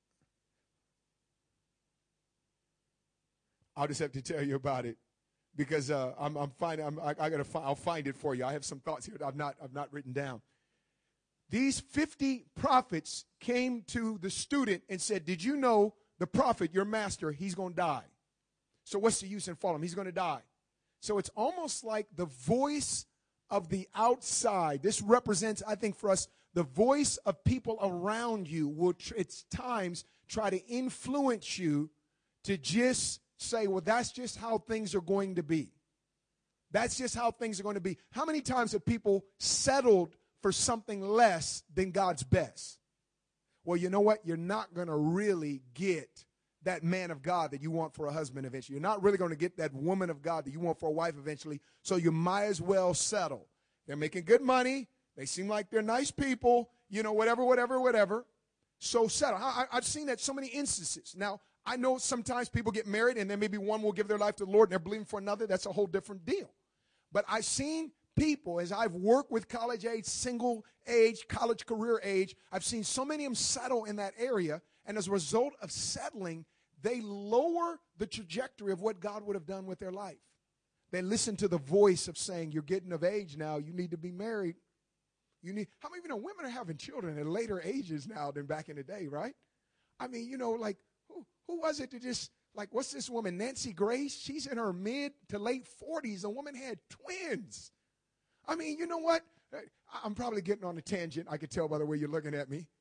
I'll just have to tell you about it because I'll find it for you. I have some thoughts here that I've not written down. These 50 prophets came to the student and said, did you know the prophet, your master, he's going to die? So what's the use in following him? He's going to die. So it's almost like the voice of the outside. This represents, I think, for us, the voice of people around you will, at times, try to influence you to just say, well, that's just how things are going to be. That's just how things are going to be. How many times have people settled for something less than God's best? Well, you know what? You're not going to really get that man of God that you want for a husband eventually. You're not really going to get that woman of God that you want for a wife eventually, so you might as well settle. They're making good money. They seem like they're nice people, whatever. So settle. I've seen that so many instances. Now, I know sometimes people get married and then maybe one will give their life to the Lord and they're believing for another. That's a whole different deal. But I've seen people, as I've worked with college age, single age, college career age, I've seen so many of them settle in that area. And as a result of settling, they lower the trajectory of what God would have done with their life. They listen to the voice of saying, you're getting of age now. You need to be married. How many of you know women are having children at later ages now than back in the day, right? I mean, who was it that just, what's this woman, Nancy Grace? She's in her mid to late 40s. The woman had twins. I mean, you know what? I'm probably getting on a tangent. I could tell by the way you're looking at me.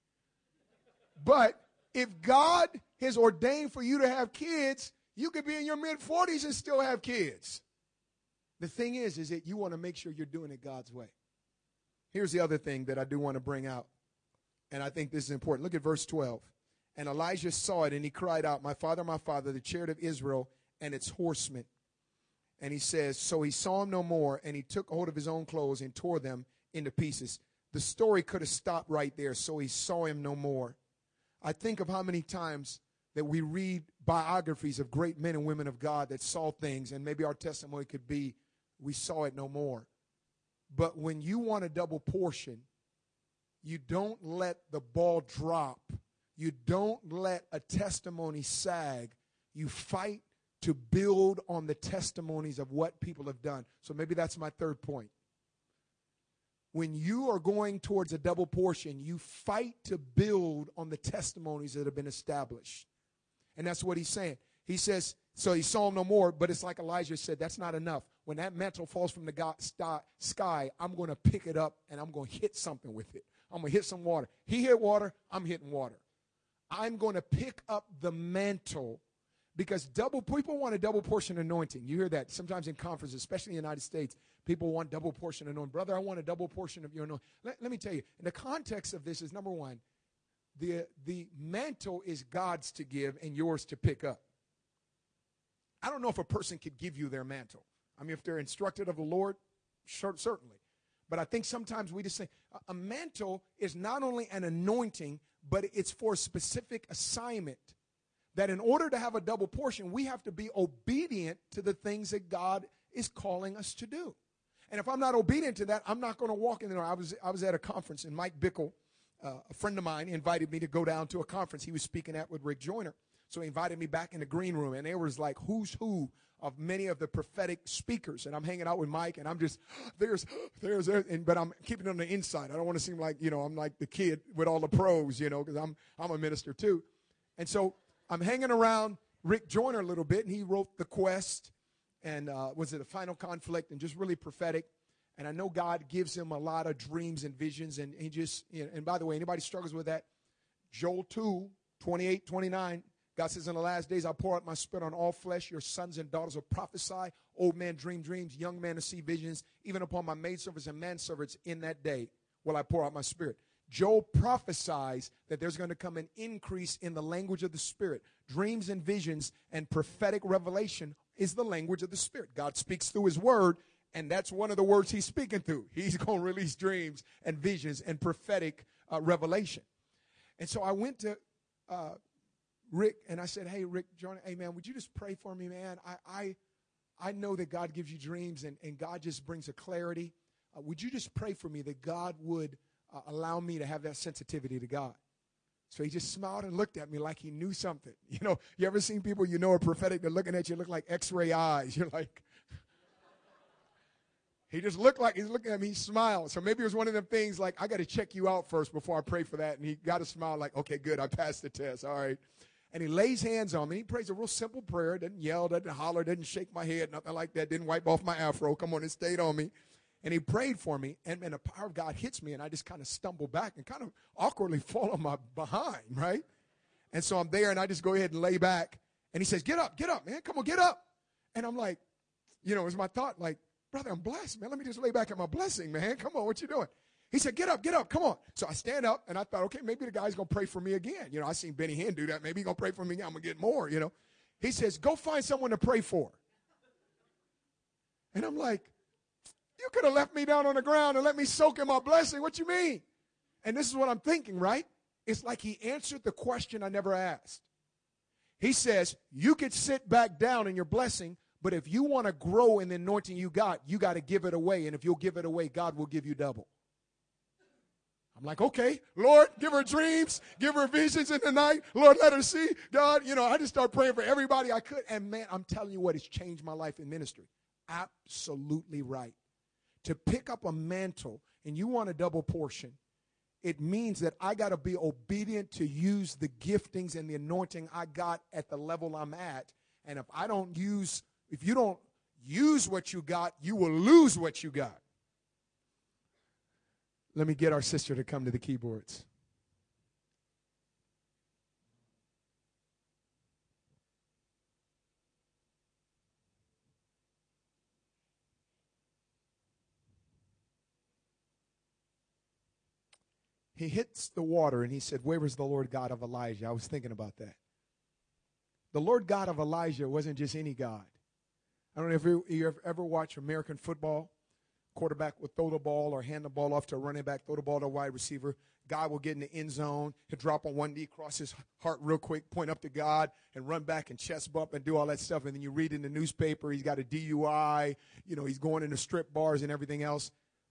But if God has ordained for you to have kids, you could be in your mid-40s and still have kids. The thing is that you want to make sure you're doing it God's way. Here's the other thing that I do want to bring out, and I think this is important. Look at verse 12. And Elijah saw it, and he cried out, my father, the chariot of Israel and its horsemen. And he says, so he saw him no more, and he took hold of his own clothes and tore them into pieces. The story could have stopped right there, so he saw him no more. I think of how many times that we read biographies of great men and women of God that saw things, and maybe our testimony could be, we saw it no more. But when you want a double portion, you don't let the ball drop. You don't let a testimony sag. You fight to build on the testimonies of what people have done. So maybe that's my third point. When you are going towards a double portion, you fight to build on the testimonies that have been established. And that's what he's saying. He says, so he saw him no more, but it's like Elijah said, that's not enough. When that mantle falls from the sky, I'm going to pick it up and I'm going to hit something with it. I'm going to hit some water. He hit water, I'm hitting water. I'm going to pick up the mantle because people want a double portion anointing. You hear that sometimes in conferences, especially in the United States. People want double portion anointing. Brother, I want a double portion of your anointing. Let me tell you, in the context of this is, number one, the mantle is God's to give and yours to pick up. I don't know if a person could give you their mantle. I mean, if they're instructed of the Lord, certainly. But I think sometimes we just say a mantle is not only an anointing, but it's for a specific assignment. That in order to have a double portion, we have to be obedient to the things that God is calling us to do. And if I'm not obedient to that, I'm not going to walk in there. I was at a conference, and Mike Bickle, a friend of mine, invited me to go down to a conference he was speaking at with Rick Joyner. So he invited me back in the green room, and there was like who's who of many of the prophetic speakers. And I'm hanging out with Mike, and I'm just, but I'm keeping it on the inside. I don't want to seem like, I'm like the kid with all the pros, because I'm a minister too. And so I'm hanging around Rick Joyner a little bit, and he wrote The Quest, and was it A Final Conflict, and just really prophetic. And I know God gives him a lot of dreams and visions, and he just, and by the way, anybody struggles with that, Joel 2:28-29, God says, in the last days, I'll pour out my spirit on all flesh. Your sons and daughters will prophesy. Old men dream dreams. Young men will see visions. Even upon my maidservants and manservants in that day will I pour out my spirit. Joel prophesies that there's going to come an increase in the language of the Spirit. Dreams and visions and prophetic revelation is the language of the Spirit. God speaks through his word, and that's one of the words he's speaking through. He's going to release dreams and visions and prophetic revelation. And so I went to Rick, and I said, hey, Rick, John, hey, man, would you just pray for me, man? I know that God gives you dreams, and God just brings a clarity. Would you just pray for me that God would allow me to have that sensitivity to God? So he just smiled and looked at me like he knew something. You ever seen people are prophetic, they're looking at you, look like X-ray eyes. You're like, he just looked like he's looking at me, he smiled. So maybe it was one of them things like, I got to check you out first before I pray for that. And he got a smile like, okay, good, I passed the test, all right. And he lays hands on me. He prays a real simple prayer. Doesn't yell, doesn't holler, doesn't shake my head, nothing like that. Didn't wipe off my afro. Come on, it stayed on me. And he prayed for me, and the power of God hits me, and I just kind of stumble back and kind of awkwardly fall on my behind, right? And so I'm there, and I just go ahead and lay back. And he says, get up, man. Come on, get up. And I'm like, it was my thought, like, brother, I'm blessed, man. Let me just lay back at my blessing, man. Come on, what you doing? He said, get up, come on. So I stand up, and I thought, okay, maybe the guy's going to pray for me again. I seen Benny Hinn do that. Maybe he's going to pray for me again. I'm going to get more, He says, go find someone to pray for. And I'm like, you could have left me down on the ground and let me soak in my blessing. What you mean? And this is what I'm thinking, right? It's like he answered the question I never asked. He says, you could sit back down in your blessing, but if you want to grow in the anointing you got to give it away. And if you'll give it away, God will give you double. I'm like, okay, Lord, give her dreams, give her visions in the night. Lord, let her see. God, I just start praying for everybody I could. And man, I'm telling you what, it's changed my life in ministry. Absolutely right. To pick up a mantle and you want a double portion, it means that I got to be obedient to use the giftings and the anointing I got at the level I'm at. And if you don't use what you got, you will lose what you got. Let me get our sister to come to the keyboards. He hits the water and he said, where is the Lord God of Elijah? I was thinking about that. The Lord God of Elijah wasn't just any God. I don't know if you ever watch American football. Quarterback will throw the ball or hand the ball off to a running back, throw the ball to a wide receiver. God will get in the end zone. He'll drop on one knee, cross his heart real quick, point up to God, and run back and chest bump and do all that stuff. And then you read in the newspaper, he's got a DUI. He's going into strip bars and everything else.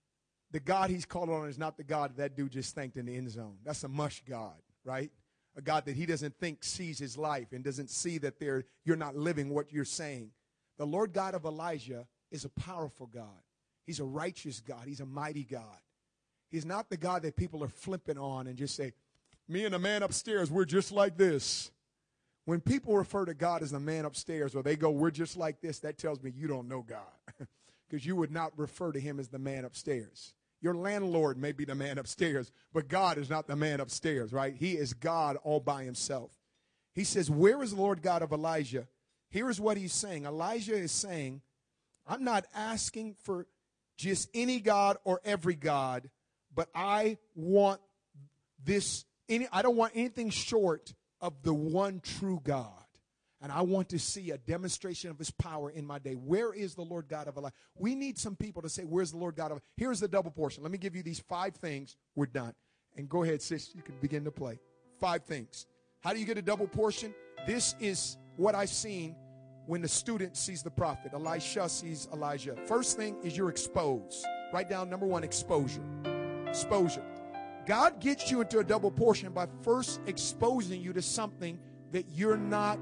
the God he's called on is not the God that dude just thanked in the end zone. That's a mush God, right? A God that he doesn't think sees his life and doesn't see that you're not living what you're saying. The Lord God of Elijah is a powerful God. He's a righteous God. He's a mighty God. He's not the God that people are flipping on and just say, me and the man upstairs, we're just like this. When people refer to God as the man upstairs, or they go, we're just like this, that tells me you don't know God. Because you would not refer to him as the man upstairs. Your landlord may be the man upstairs, but God is not the man upstairs, right? He is God all by himself. He says, where is the Lord God of Elijah? Here is what he's saying. Elijah is saying, I'm not asking for just any God or every God, but I want I don't want anything short of the one true God. And I want to see a demonstration of his power in my day. Where is the Lord God of Elijah? We need some people to say, where's the Lord God of Elijah? Here's the double portion. Let me give you these 5 things. We're done. And go ahead, sis. You can begin to play. 5 things. How do you get a double portion? This is what I've seen when the student sees the prophet. Elisha sees Elijah. First thing is you're exposed. Write down number 1, exposure. Exposure. God gets you into a double portion by first exposing you to something that you're not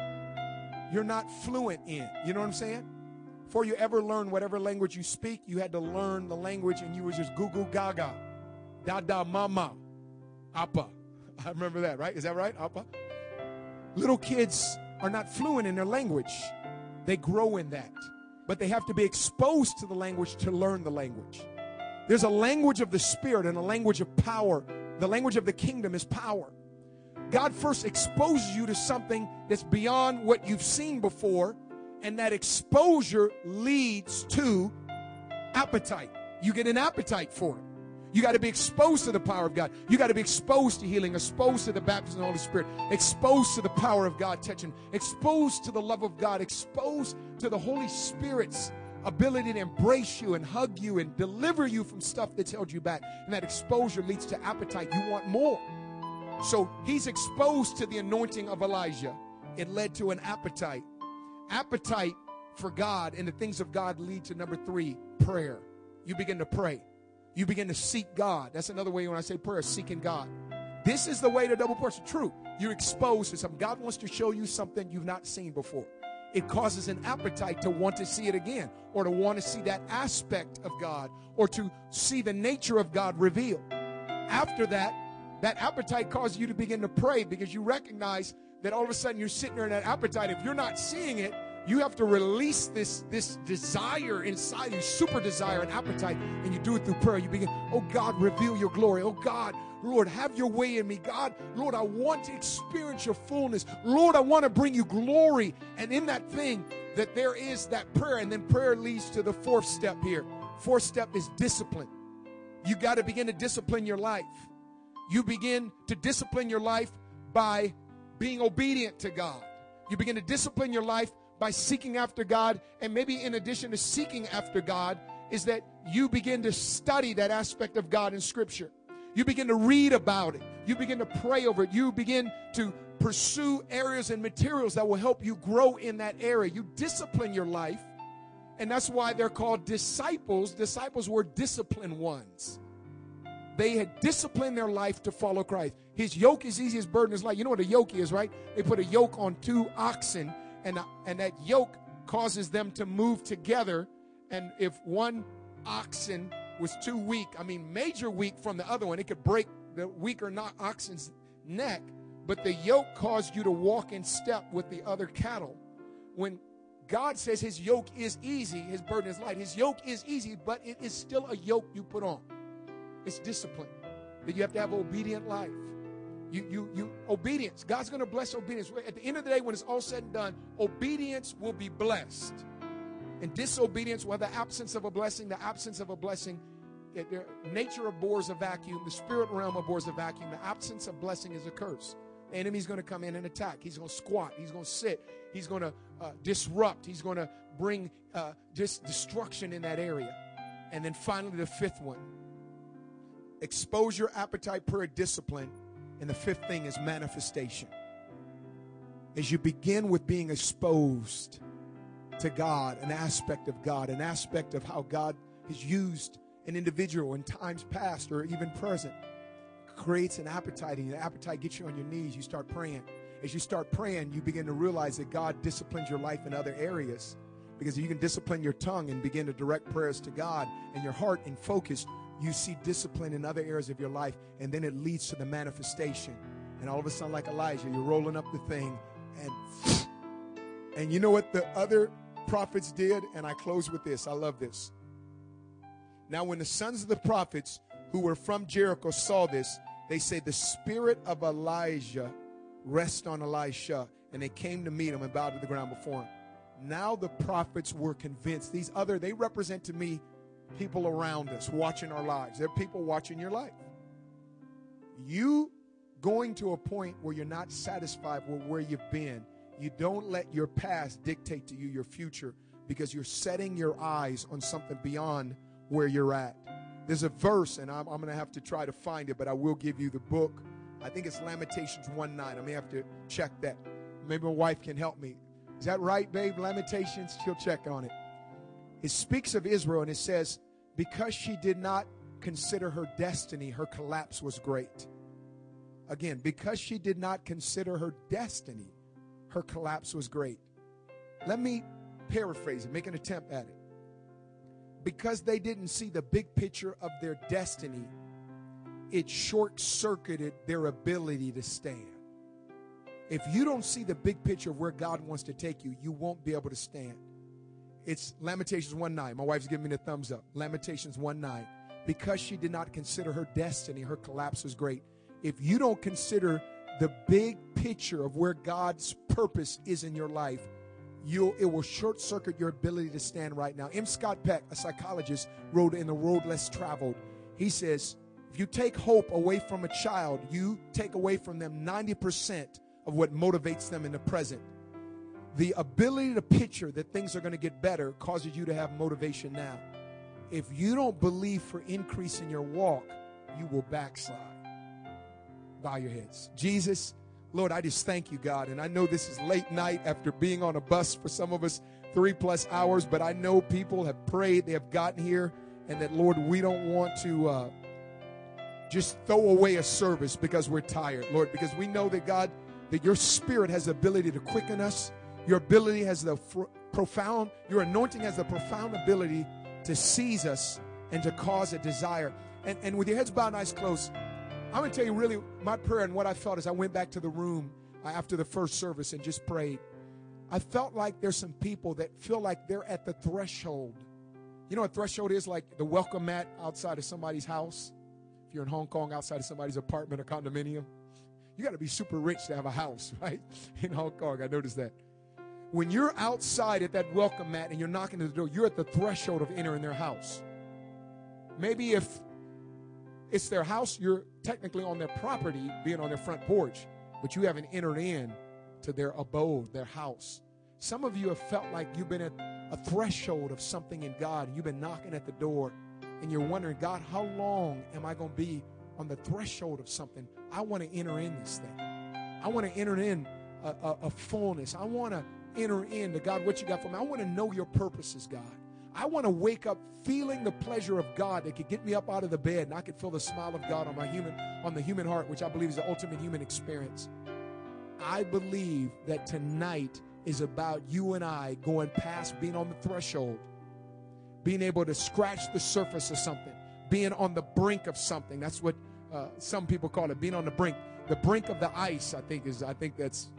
fluent in. You know what I'm saying? Before you ever learn whatever language you speak, you had to learn the language and you was just goo goo gaga, da mama, appa. I remember that, right? Is that right? Appa? Little kids are not fluent in their language. They grow in that. But they have to be exposed to the language to learn the language. There's a language of the Spirit and a language of power. The language of the kingdom is power. God first exposes you to something that's beyond what you've seen before, and that exposure leads to appetite. You get an appetite for it. You got to be exposed to the power of God. You got to be exposed to healing, exposed to the baptism of the Holy Spirit, exposed to the power of God touching, exposed to the love of God, exposed to the Holy Spirit's ability to embrace you and hug you and deliver you from stuff that's held you back. And that exposure leads to appetite. You want more. So he's exposed to the anointing of Elijah. It led to an appetite. Appetite for God and the things of God lead to number 3, prayer. You begin to pray. You begin to seek God. That's another way when I say prayer, seeking God. This is the way to double portion. True. You're exposed to something. God wants to show you something you've not seen before. It causes an appetite to want to see it again, or to want to see that aspect of God, or to see the nature of God revealed. After that, that appetite causes you to begin to pray, because you recognize that all of a sudden you're sitting there in that appetite. If you're not seeing it, you have to release this desire inside you, super desire and appetite, and you do it through prayer. You begin, oh God, reveal your glory. Oh God, Lord, have your way in me. God, Lord, I want to experience your fullness. Lord, I want to bring you glory. And in that thing, that there is that prayer, and then prayer leads to the 4th step here. 4th step is discipline. You got to begin to discipline your life. You begin to discipline your life by being obedient to God. You begin to discipline your life by seeking after God. And maybe in addition to seeking after God is that you begin to study that aspect of God in Scripture. You begin to read about it. You begin to pray over it. You begin to pursue areas and materials that will help you grow in that area. You discipline your life, and that's why they're called disciples. Disciples were disciplined ones. They had disciplined their life to follow Christ. His yoke is easy, his burden is light. You know what a yoke is, right? They put a yoke on 2 oxen, and that yoke causes them to move together. And if one oxen was too weak, major weak from the other one, it could break the weaker oxen's neck, but the yoke caused you to walk in step with the other cattle. When God says his yoke is easy, his burden is light. His yoke is easy, but it is still a yoke you put on. It's discipline. That you have to have an obedient life. Obedience. God's going to bless obedience. At the end of the day, when it's all said and done, obedience will be blessed. And disobedience, well, the absence of a blessing, the nature abhors a vacuum. The spirit realm abhors a vacuum. The absence of blessing is a curse. The enemy's going to come in and attack. He's going to squat. He's going to sit. He's going to disrupt. He's going to bring just destruction in that area. And then finally, the 5th one. Exposure, appetite, prayer, discipline. And the 5th thing is manifestation. As you begin with being exposed to God, an aspect of God, an aspect of how God has used an individual in times past or even present creates an appetite, and the appetite gets you on your knees. You start praying. As you start praying, you begin to realize that God disciplines your life in other areas, because you can discipline your tongue and begin to direct prayers to God, and your heart and focus, you see discipline in other areas of your life, and then it leads to the manifestation. And all of a sudden, like Elijah, you're rolling up the thing, and you know what the other prophets did? And I close with this. I love this. Now, when the sons of the prophets who were from Jericho saw this, they say, the spirit of Elijah rest on Elisha. And they came to meet him and bowed to the ground before him. Now the prophets were convinced. They represent to me people around us watching our lives. They're people watching your life. You going to a point where you're not satisfied with where you've been. You don't let your past dictate to you your future, because you're setting your eyes on something beyond where you're at. There's a verse, and I'm going to have to try to find it, but I will give you the book. I think it's Lamentations 1:9. I may have to check that. Maybe my wife can help me. Is that right, babe? Lamentations? She'll check on it. It speaks of Israel, and it says, because she did not consider her destiny, her collapse was great. Again, because she did not consider her destiny, her collapse was great. Let me paraphrase it, make an attempt at it. Because they didn't see the big picture of their destiny, it short-circuited their ability to stand. If you don't see the big picture of where God wants to take you, you won't be able to stand. It's Lamentations 1:9. My wife's giving me the thumbs up. Lamentations 1:9. Because she did not consider her destiny, her collapse was great. If you don't consider the big picture of where God's purpose is in your life, it will short-circuit your ability to stand right now. M. Scott Peck, a psychologist, wrote in The Road Less Traveled. He says, if you take hope away from a child, you take away from them 90% of what motivates them in the present. The ability to picture that things are going to get better causes you to have motivation now. If you don't believe for increase in your walk, you will backslide. Bow your heads. Jesus, Lord, I just thank you, God. And I know this is late night after being on a bus for some of us 3+ hours, but I know people have prayed, they have gotten here, and that, Lord, we don't want to just throw away a service because we're tired, Lord, because we know that, God, that your spirit has the ability to quicken us. Your ability has the your anointing has the profound ability to seize us and to cause a desire. And with your heads bowed and eyes closed, I'm going to tell you really my prayer and what I felt as I went back to the room after the first service and just prayed. I felt like there's some people that feel like they're at the threshold. You know what threshold is? Like the welcome mat outside of somebody's house. If you're in Hong Kong, outside of somebody's apartment or condominium. You got to be super rich to have a house, right? In Hong Kong, I noticed that. When you're outside at that welcome mat and you're knocking at the door, you're at the threshold of entering their house. Maybe if it's their house, you're technically on their property, being on their front porch, but you haven't entered in to their abode, their house. Some of you have felt like you've been at a threshold of something in God, and you've been knocking at the door, and you're wondering, God, how long am I going to be on the threshold of something? I want to enter in this thing. I want to enter in a fullness. I want to enter into, God, what you got for me. I want to know your purposes, God. I want to wake up feeling the pleasure of God that could get me up out of the bed, and I could feel the smile of God on the human heart, which I believe is the ultimate human experience. I believe that tonight is about you and I going past being on the threshold, being able to scratch the surface of something, being on the brink of something. That's what some people call it, being on the brink. The brink of the ice, I think that's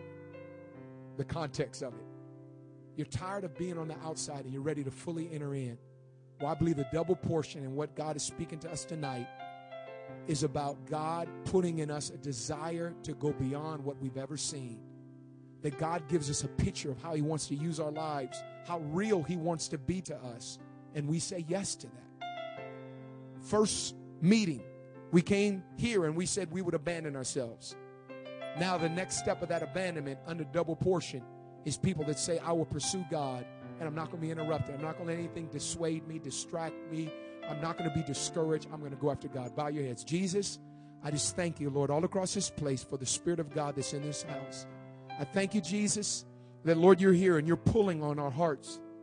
the context of it. You're tired of being on the outside and you're ready to fully enter in. Well, I believe the double portion and what God is speaking to us tonight is about God putting in us a desire to go beyond what we've ever seen. That God gives us a picture of how he wants to use our lives, how real he wants to be to us, and we say yes to that. First meeting, we came here and we said we would abandon ourselves. Now the next step of that abandonment under double portion is people that say, I will pursue God, and I'm not going to be interrupted. I'm not going to let anything dissuade me, distract me. I'm not going to be discouraged. I'm going to go after God. Bow your heads. Jesus, I just thank you, Lord, all across this place for the Spirit of God that's in this house. I thank you, Jesus, that, Lord, you're here and you're pulling on our hearts.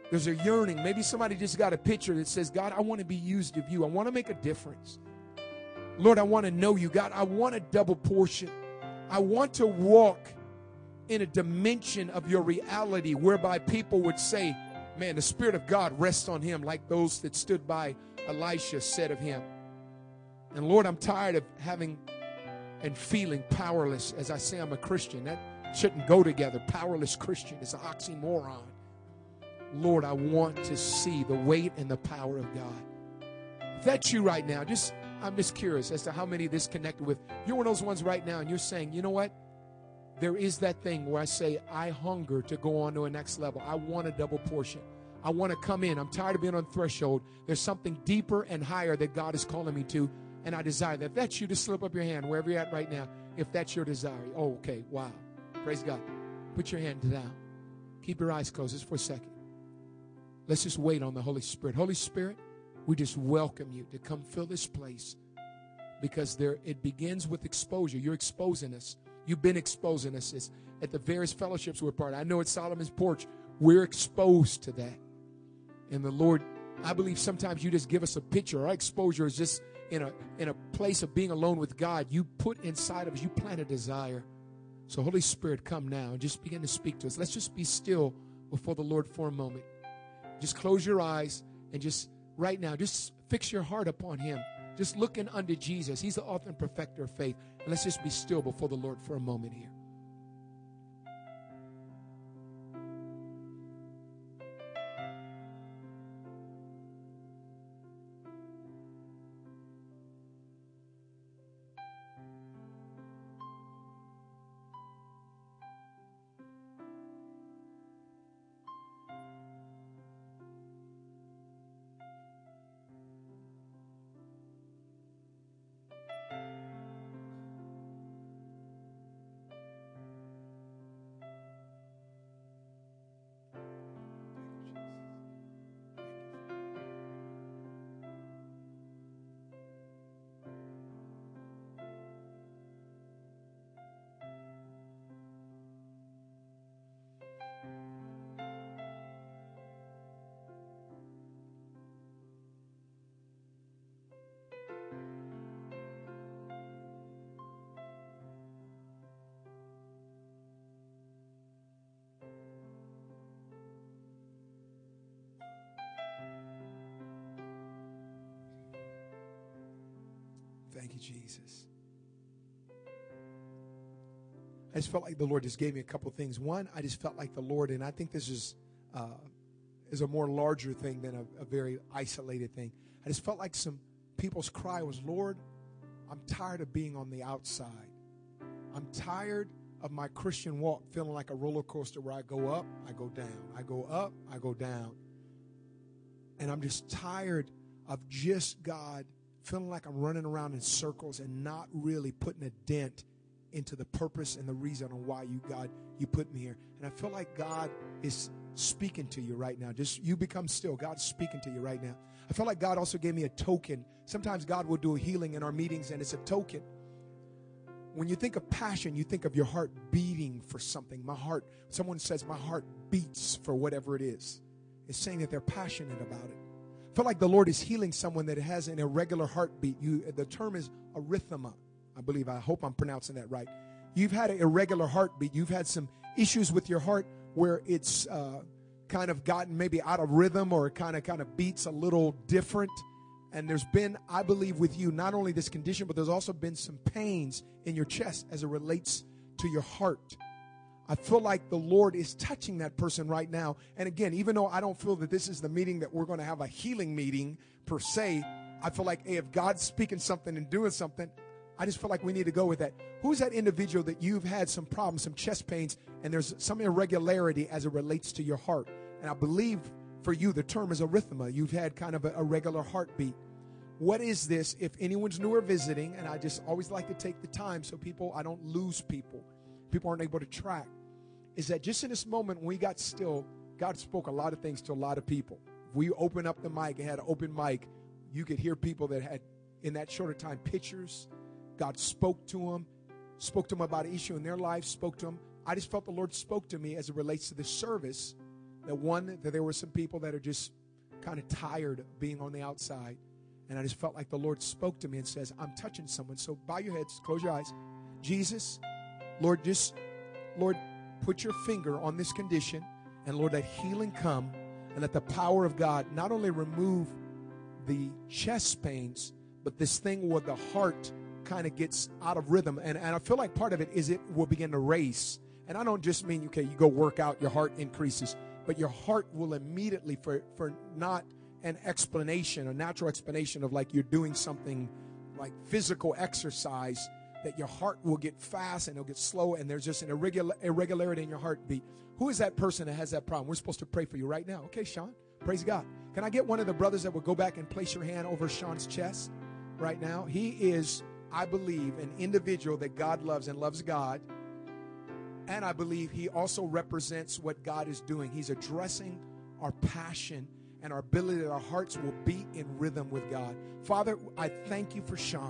There's a yearning. Maybe somebody just got a picture that says, God, I want to be used of you. I want to make a difference. Lord, I want to know you. God, I want a double portion. I want to walk in a dimension of your reality whereby people would say, man, the Spirit of God rests on him, like those that stood by Elisha said of him. And Lord, I'm tired of having and feeling powerless as I say I'm a Christian. That shouldn't go together. Powerless Christian is an oxymoron. Lord, I want to see the weight and the power of God. If that's you right now, I'm just curious as to how many this connected with. You're one of those ones right now and you're saying, you know what? There is that thing where I say, I hunger to go on to a next level. I want a double portion. I want to come in. I'm tired of being on the threshold. There's something deeper and higher that God is calling me to, and I desire that. If that's you, just slip up your hand wherever you're at right now. If that's your desire. Oh, okay. Wow. Praise God. Put your hand down. Keep your eyes closed just for a second. Let's just wait on the Holy Spirit. Holy Spirit, we just welcome you to come fill this place, because it begins with exposure. You're exposing us. You've been exposing us at the various fellowships we're part of. I know at Solomon's Porch, we're exposed to that. And the Lord, I believe sometimes you just give us a picture. Our exposure is just in a place of being alone with God. You put inside of us, you plant a desire. So Holy Spirit, come now and just begin to speak to us. Let's just be still before the Lord for a moment. Just close your eyes and just right now, just fix your heart upon him. Just looking unto Jesus. He's the author and perfecter of faith. And let's just be still before the Lord for a moment here. Thank you, Jesus. I just felt like the Lord just gave me a couple things. One, I just felt like the Lord, and I think this is a more larger thing than a very isolated thing. I just felt like some people's cry was, Lord, I'm tired of being on the outside. I'm tired of my Christian walk feeling like a roller coaster where I go up, I go down. I go up, I go down. And I'm just tired of just, God, feeling like I'm running around in circles and not really putting a dent into the purpose and the reason on why you put me here. And I feel like God is speaking to you right now. Just you become still. God's speaking to you right now. I feel like God also gave me a token. Sometimes God will do a healing in our meetings, and it's a token. When you think of passion, you think of your heart beating for something. Someone says, my heart beats for whatever it is. It's saying that they're passionate about it. I feel like the Lord is healing someone that has an irregular heartbeat. The term is arrhythmia, I believe. I hope I'm pronouncing that right. You've had an irregular heartbeat. You've had some issues with your heart where it's kind of gotten maybe out of rhythm, or it kind of beats a little different. And there's been, I believe with you, not only this condition, but there's also been some pains in your chest as it relates to your heart. I feel like the Lord is touching that person right now. And again, even though I don't feel that this is the meeting that we're going to have a healing meeting per se, I feel like, hey, if God's speaking something and doing something, I just feel like we need to go with that. Who's that individual that you've had some problems, some chest pains, and there's some irregularity as it relates to your heart? And I believe for you, the term is arrhythmia. You've had kind of a regular heartbeat. What is this? If anyone's new or visiting, and I just always like to take the time so I don't lose people. People aren't able to track. Is that just in this moment when we got still, God spoke a lot of things to a lot of people. If we open up the mic and had an open mic, you could hear people that had, in that shorter time, pictures. God spoke to them about an issue in their life, spoke to them. I just felt the Lord spoke to me as it relates to this service, that there were some people that are just kind of tired of being on the outside. And I just felt like the Lord spoke to me and says, I'm touching someone. So bow your heads, close your eyes. Jesus, Lord, put your finger on this condition. And Lord, let healing come. And let the power of God not only remove the chest pains, but this thing where the heart kind of gets out of rhythm. And I feel like part of it is it will begin to race. And I don't just mean, okay, you go work out, your heart increases. But your heart will immediately, for not an explanation, a natural explanation of like you're doing something like physical exercise, that your heart will get fast and it'll get slow, and there's just an irregularity in your heartbeat. Who is that person that has that problem? We're supposed to pray for you right now. Okay, Sean, praise God. Can I get one of the brothers that will go back and place your hand over Sean's chest right now? He is, I believe, an individual that God loves and loves God. And I believe he also represents what God is doing. He's addressing our passion and our ability that our hearts will beat in rhythm with God. Father, I thank you for Sean.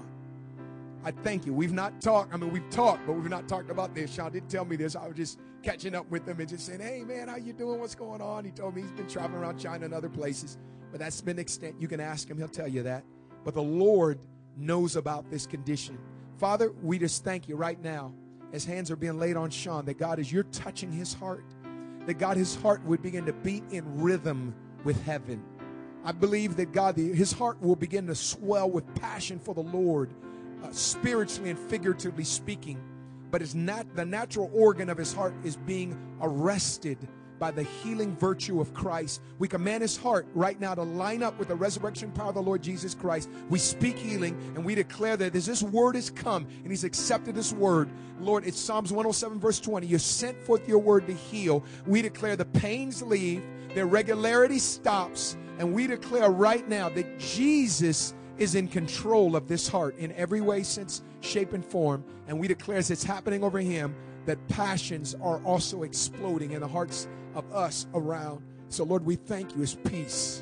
I thank you. We've not talked. I mean, we've talked, but we've not talked about this. Sean didn't tell me this. I was just catching up with him and just saying, hey, man, how you doing? What's going on? He told me he's been traveling around China and other places. But that's been the extent. You can ask him. He'll tell you that. But the Lord knows about this condition. Father, we just thank you right now as hands are being laid on Sean, that God, as you're touching his heart, that God, his heart would begin to beat in rhythm with heaven. I believe that God, his heart will begin to swell with passion for the Lord, spiritually and figuratively speaking. But it's not the natural organ of his heart is being arrested by the healing virtue of Christ. We command his heart right now to line up with the resurrection power of the Lord Jesus Christ. We speak healing and we declare that as this word has come and he's accepted this word, Lord, it's Psalms 107 verse 20. You sent forth your word to heal. We declare the pains leave, the irregularity stops, and we declare right now that Jesus is in control of this heart in every way, sense, shape, and form. And we declare as it's happening over him that passions are also exploding in the hearts of us around. So, Lord, we thank you as peace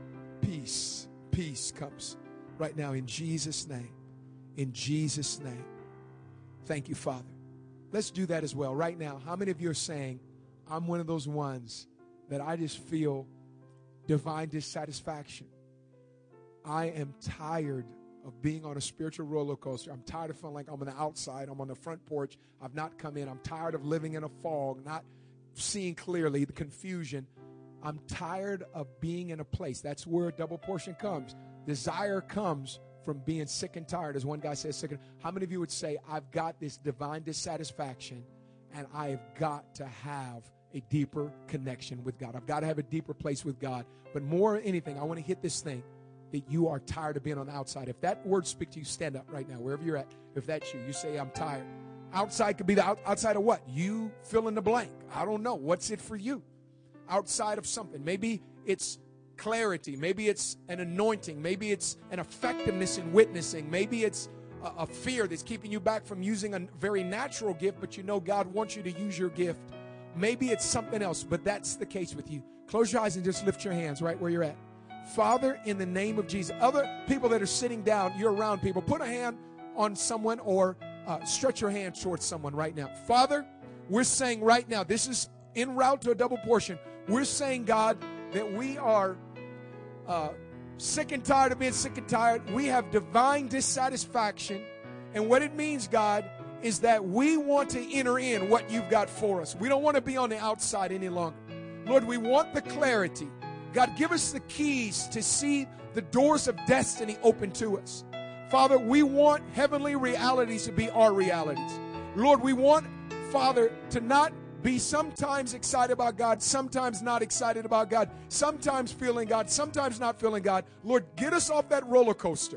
comes right now in Jesus' name. In Jesus' name. Thank you, Father. Let's do that as well right now. How many of you are saying, I'm one of those ones that I just feel divine dissatisfaction? I am tired of being on a spiritual roller coaster. I'm tired of feeling like I'm on the outside. I'm on the front porch. I've not come in. I'm tired of living in a fog, not seeing clearly, the confusion. I'm tired of being in a place. That's where a double portion comes. Desire comes from being sick and tired, as one guy says, sick and how many of you would say, I've got this divine dissatisfaction and I have got to have a deeper connection with God. I've got to have a deeper place with God. But more than anything, I want to hit this thing, that you are tired of being on the outside. If that word speaks to you, stand up right now, wherever you're at. If that's you, you say, I'm tired. Outside could be the outside of what? You fill in the blank. I don't know. What's it for you? Outside of something. Maybe it's clarity. Maybe it's an anointing. Maybe it's an effectiveness in witnessing. Maybe it's a fear that's keeping you back from using a very natural gift, but you know God wants you to use your gift. Maybe it's something else, but that's the case with you. Close your eyes and just lift your hands right where you're at. Father, in the name of Jesus, other people that are sitting down, you're around people, put a hand on someone or stretch your hand towards someone right now. Father, we're saying right now, this is en route to a double portion. We're saying, God, that we are sick and tired of being sick and tired. We have divine dissatisfaction. And what it means, God, is that we want to enter in what you've got for us. We don't want to be on the outside any longer. Lord, we want the clarity. God, give us the keys to see the doors of destiny open to us. Father, we want heavenly realities to be our realities. Lord, we want, Father, to not be sometimes excited about God, sometimes not excited about God, sometimes feeling God, sometimes not feeling God. Lord, get us off that roller coaster.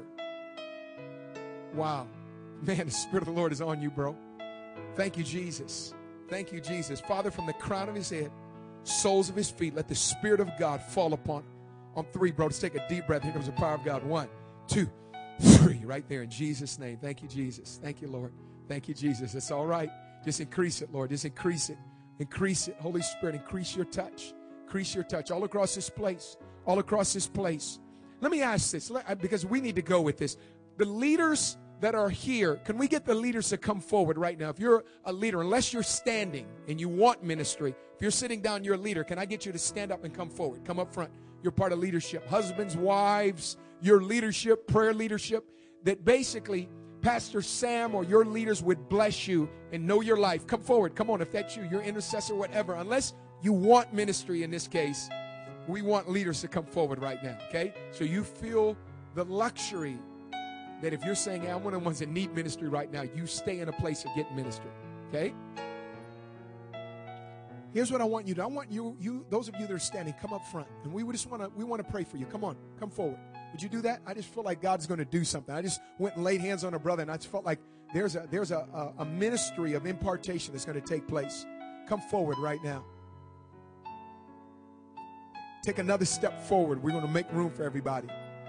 Wow. Man, the Spirit of the Lord is on you, bro. Thank you, Jesus. Thank you, Jesus. Father, from the crown of his head, soles of his feet, let the Spirit of God fall upon. On three, bro, just take a deep breath. Here comes the power of God. 1, 2, 3. Right there in Jesus' name. Thank you, Jesus. Thank you, Lord. Thank you, Jesus. It's all right. Just increase it, Lord. Just increase it. Increase it. Holy Spirit, increase your touch. Increase your touch all across this place. All across this place. Let me ask this, because we need to go with this. The leaders that are here, can we get the leaders to come forward right now? If you're a leader, unless you're standing and you want ministry, if you're sitting down, you're a leader, can I get you to stand up and come forward? Come up front. You're part of leadership. Husbands, wives, your leadership, prayer leadership, that basically Pastor Sam or your leaders would bless you and know your life. Come forward. Come on, if that's you, your intercessor, whatever. Unless you want ministry in this case, we want leaders to come forward right now, okay? So you feel the luxury that if you're saying, hey, I'm one of the ones that need ministry right now, you stay in a place of getting ministry, okay? Here's what I want you to do. I want you, those of you that are standing, come up front, and we want to pray for you. Come on, come forward. Would you do that? I just feel like God's going to do something. I just went and laid hands on a brother, and I just felt like there's a ministry of impartation that's going to take place. Come forward right now. Take another step forward. We're going to make room for everybody.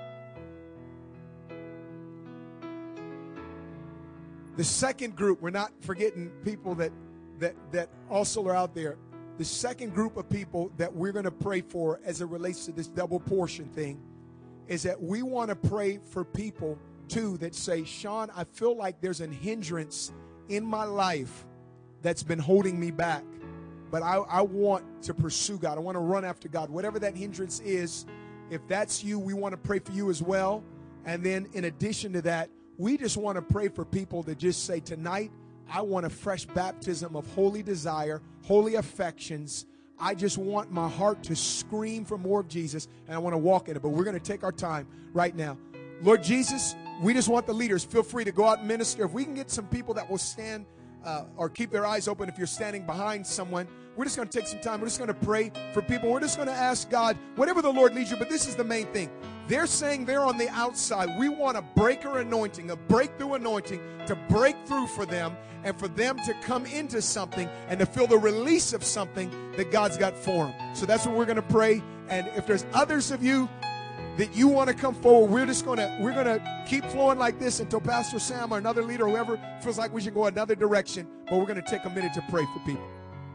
The second group, we're not forgetting people that also are out there. The second group of people that we're going to pray for as it relates to this double portion thing is that we want to pray for people, too, that say, Sean, I feel like there's a hindrance in my life that's been holding me back. But I want to pursue God. I want to run after God. Whatever that hindrance is, if that's you, we want to pray for you as well. And then in addition to that, we just want to pray for people that just say, tonight, I want a fresh baptism of holy desire, holy affections. I just want my heart to scream for more of Jesus, and I want to walk in it. But we're going to take our time right now. Lord Jesus, we just want the leaders. Feel free to go out and minister. If we can get some people that will stand or keep their eyes open if you're standing behind someone, we're just going to take some time. We're just going to pray for people. We're just going to ask God, whatever the Lord leads you, but this is the main thing. They're saying they're on the outside. We want a breaker anointing, a breakthrough anointing to break through for them and for them to come into something and to feel the release of something that God's got for them. So that's what we're going to pray. And if there's others of you that you want to come forward, we're going to keep flowing like this until Pastor Sam or another leader, whoever feels like we should go another direction. But we're going to take a minute to pray for people.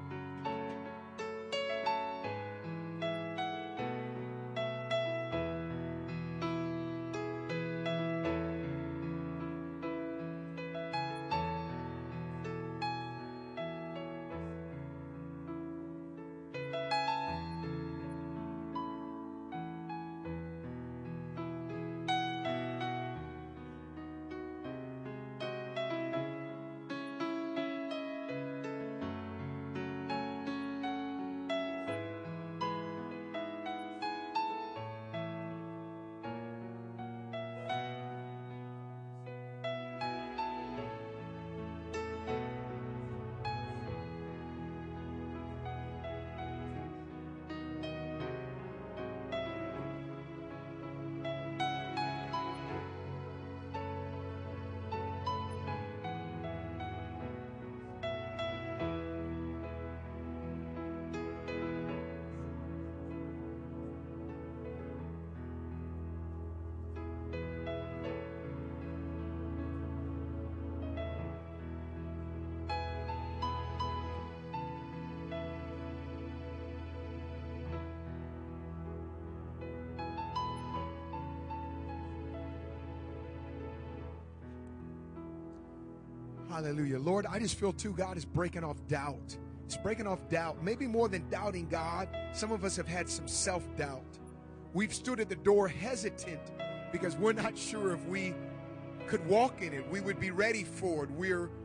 Hallelujah. Lord, I just feel too, God is breaking off doubt. It's breaking off doubt. Maybe more than doubting God, some of us have had some self-doubt. We've stood at the door hesitant because we're not sure if we could walk in it. We would be ready for it.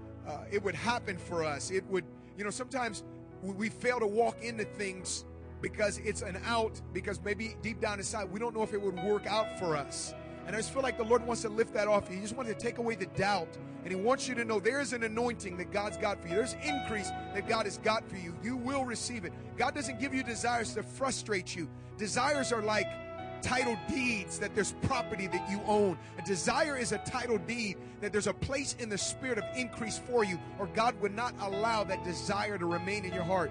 It would happen for us. It would, sometimes we fail to walk into things because it's an out, because maybe deep down inside, we don't know if it would work out for us. And I just feel like the Lord wants to lift that off you. He just wanted to take away the doubt. And He wants you to know there is an anointing that God's got for you. There's increase that God has got for you. You will receive it. God doesn't give you desires to frustrate you. Desires are like title deeds, that there's property that you own. A desire is a title deed, that there's a place in the spirit of increase for you, or God would not allow that desire to remain in your heart.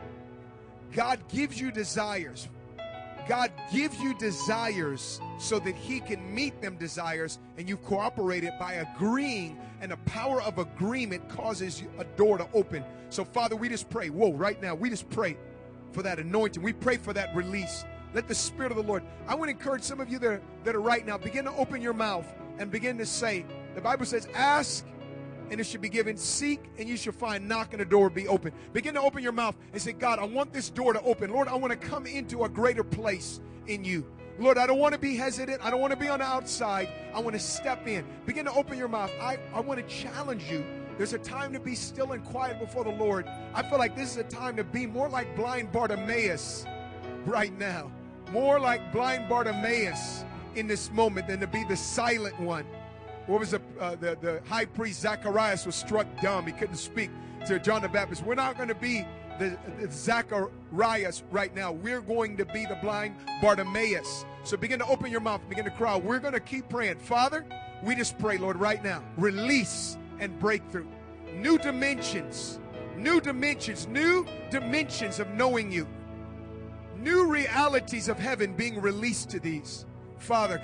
God gives you desires. God gives you desires so that He can meet them desires, and you cooperate it by agreeing, and the power of agreement causes a door to open. So, Father, we just pray. Right now, we just pray for that anointing. We pray for that release. Let the Spirit of the Lord. I want to encourage some of you that are right now, begin to open your mouth and begin to say, The Bible says, ask and it should be given. Seek and you shall find. Knock and the door will be open. Begin to open your mouth and say, God, I want this door to open. Lord, I want to come into a greater place in you. Lord, I don't want to be hesitant. I don't want to be on the outside. I want to step in. Begin to open your mouth. I want to challenge you. There's a time to be still and quiet before the Lord. I feel like this is a time to be more like blind Bartimaeus right now. More like blind Bartimaeus in this moment than to be the silent one. What was the high priest Zacharias was struck dumb. He couldn't speak to John the Baptist. We're not going to be the Zacharias right now. We're going to be the blind Bartimaeus. So begin to open your mouth, begin to cry. We're going to keep praying. Father, we just pray, Lord, right now. Release and breakthrough. New dimensions of knowing you. New realities of heaven being released to these. Father,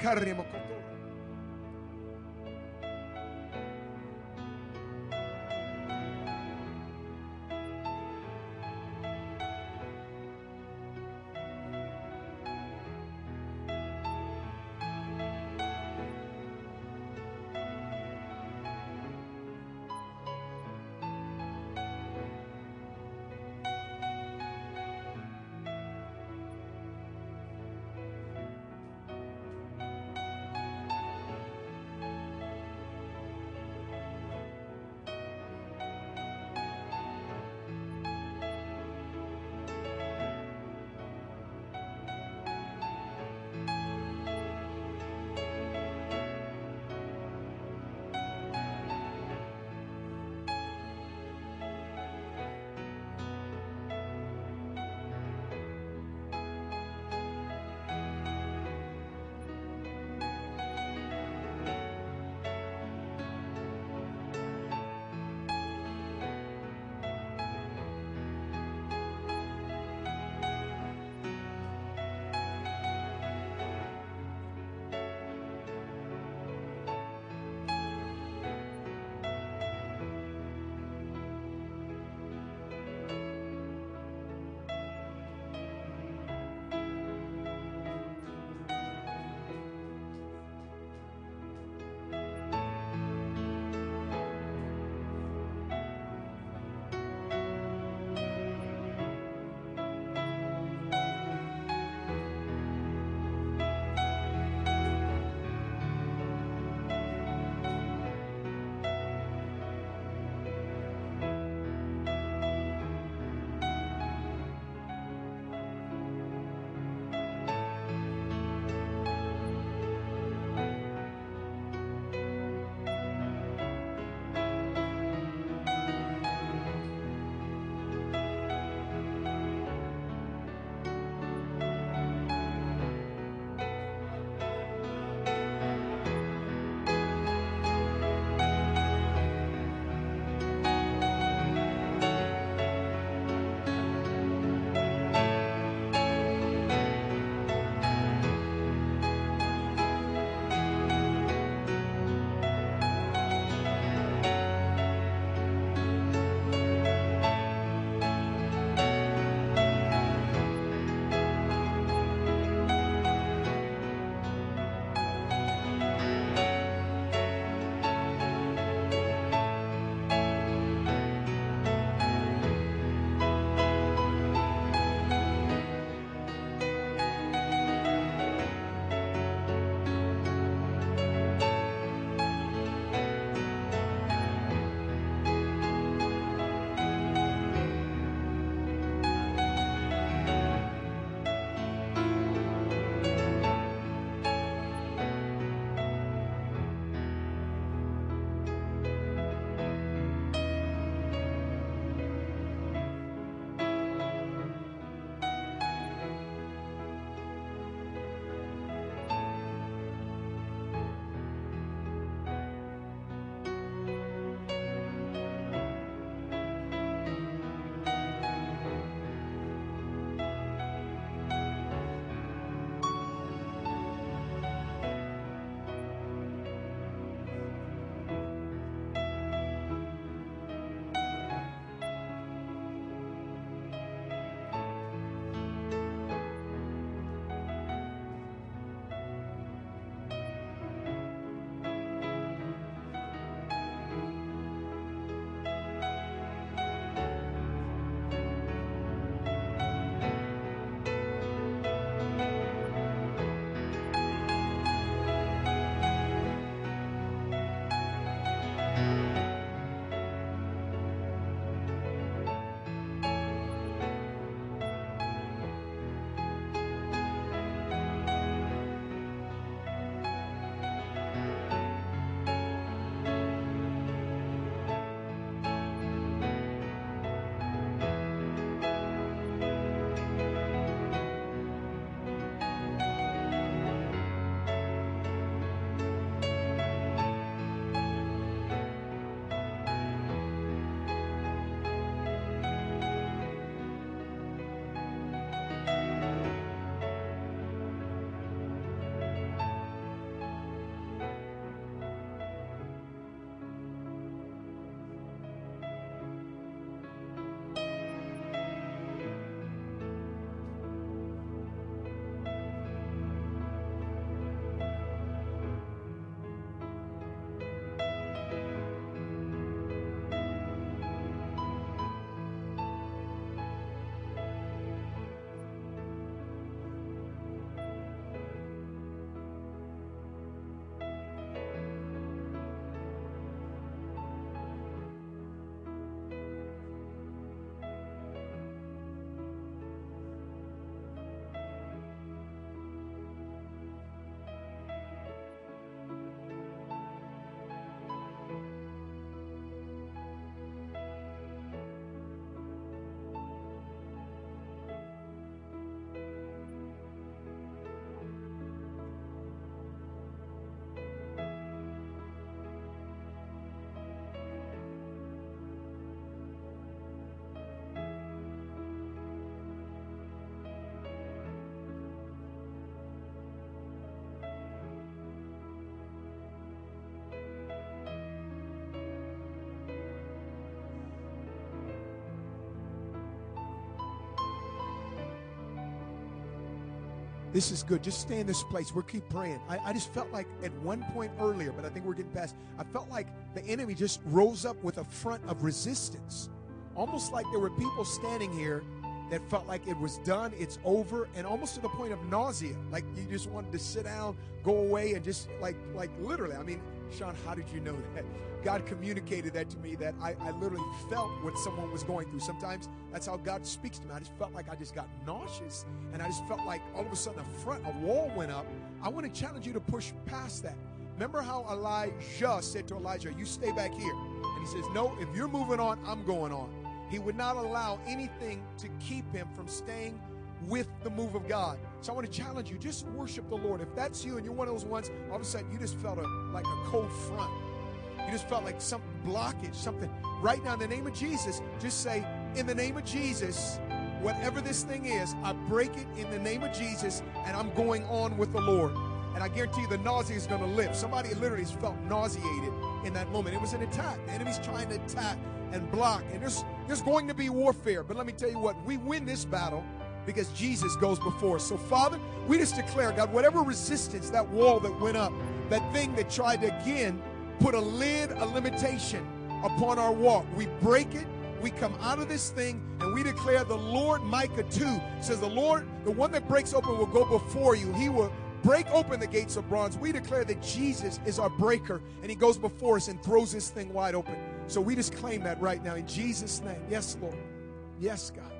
This is good. Just stay in this place. We'll keep praying. I just felt like at one point earlier, but I think we're getting past, I felt like the enemy just rose up with a front of resistance. Almost like there were people standing here that felt like it was done, it's over, and almost to the point of nausea. Like you just wanted to sit down, go away, and just like literally. I mean, Sean, how did you know that? God communicated that to me, that I literally felt what someone was going through. Sometimes that's how God speaks to me. I just felt like I just got nauseous, and I just felt like all of a sudden a wall went up. I want to challenge you to push past that. Remember how Elijah said to Elijah, you stay back here. And he says, no, if you're moving on, I'm going on. He would not allow anything to keep him from staying with the move of God. So I want to challenge you, just worship the Lord. If that's you and you're one of those ones, all of a sudden you just felt like a cold front. You just felt like some blockage, something. Right now, in the name of Jesus, just say, in the name of Jesus, whatever this thing is, I break it in the name of Jesus, and I'm going on with the Lord. And I guarantee you the nausea is going to lift. Somebody literally felt nauseated in that moment. It was an attack. The enemy's trying to attack and block. And there's going to be warfare. But let me tell you what, we win this battle because Jesus goes before us. So, Father, we just declare, God, whatever resistance, that wall that went up, that thing that tried to, again, put a lid, a limitation upon our walk, we break it. We come out of this thing and we declare the Lord. Micah 2 says the Lord, the one that breaks open, will go before you. He will break open the gates of bronze. We declare that Jesus is our breaker, and he goes before us and throws this thing wide open. So we just claim that right now in Jesus' name. Yes, Lord. Yes, God.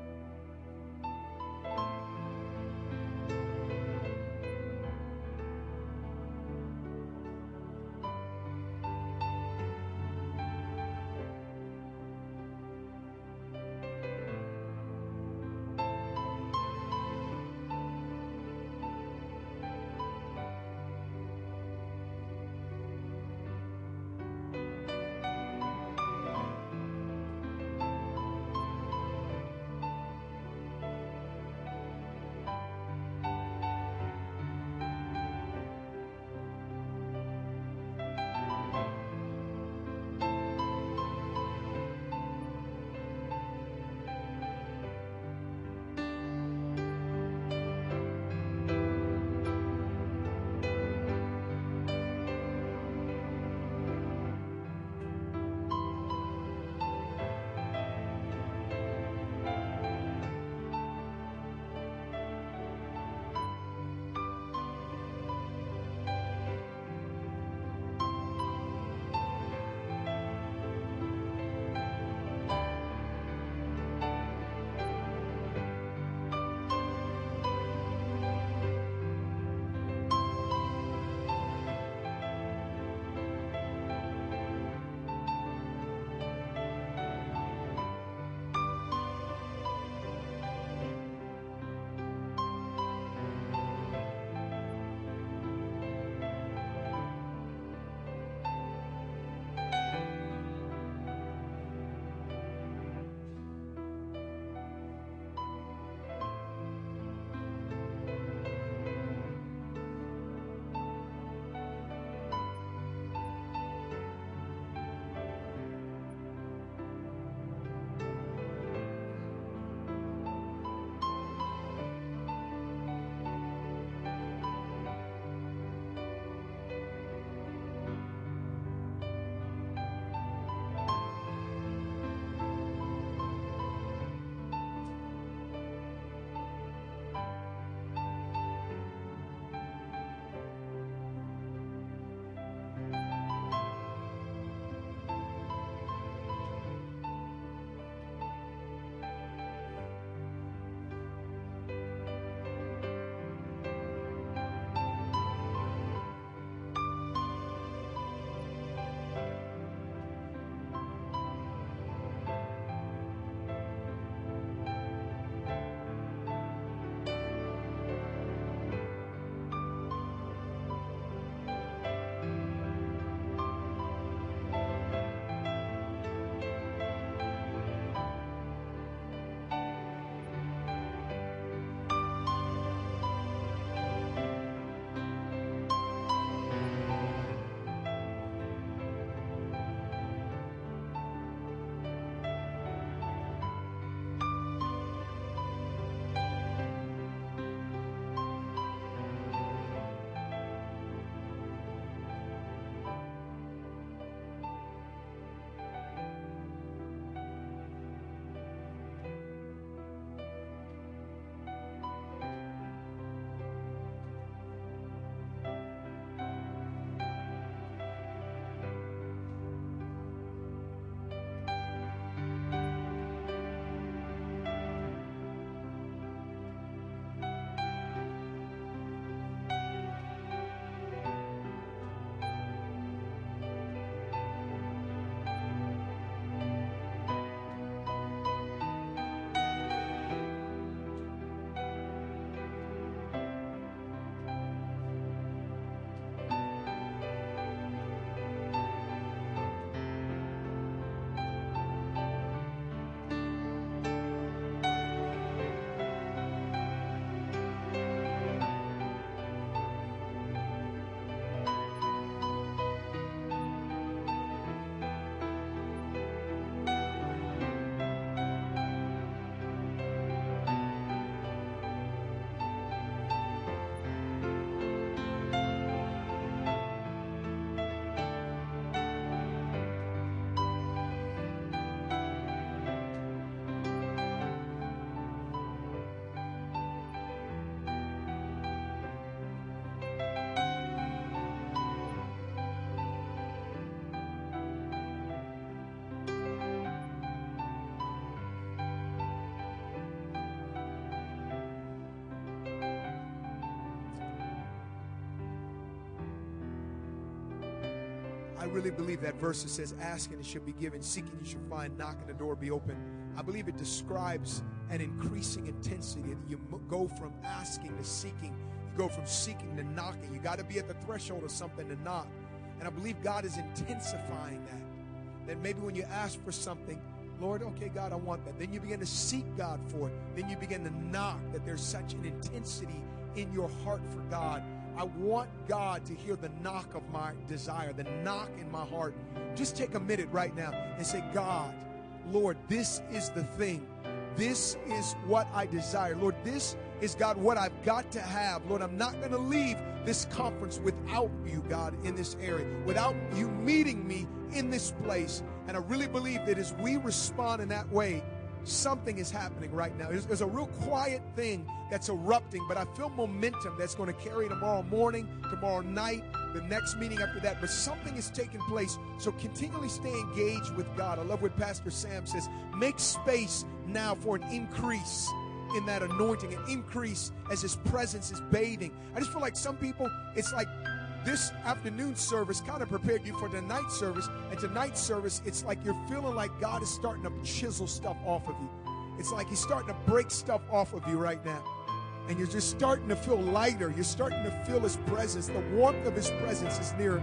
I really believe that verse that says, ask and it shall be given, seeking you shall find, knocking the door be open. I believe it describes an increasing intensity. You go from asking to seeking. You go from seeking to knocking. You got to be at the threshold of something to knock. And I believe God is intensifying that. That maybe when you ask for something, Lord, okay, God, I want that. Then you begin to seek God for it. Then you begin to knock, that there's such an intensity in your heart for God. I want God to hear the knock of my desire, the knock in my heart. Just take a minute right now and say, God, Lord, this is the thing. This is what I desire. Lord, this is, God, what I've got to have. Lord, I'm not going to leave this conference without you, God, in this area, without you meeting me in this place. And I really believe that as we respond in that way, something is happening right now. There's a real quiet thing that's erupting, but I feel momentum that's going to carry tomorrow morning, tomorrow night, the next meeting after that. But something is taking place, so continually stay engaged with God. I love what Pastor Sam says. Make space now for an increase in that anointing, an increase as His presence is bathing. I just feel like some people, it's like this afternoon service kind of prepared you for the night service. And tonight's service, it's like you're feeling like God is starting to chisel stuff off of you. It's like He's starting to break stuff off of you right now. And you're just starting to feel lighter. You're starting to feel His presence. The warmth of His presence is near.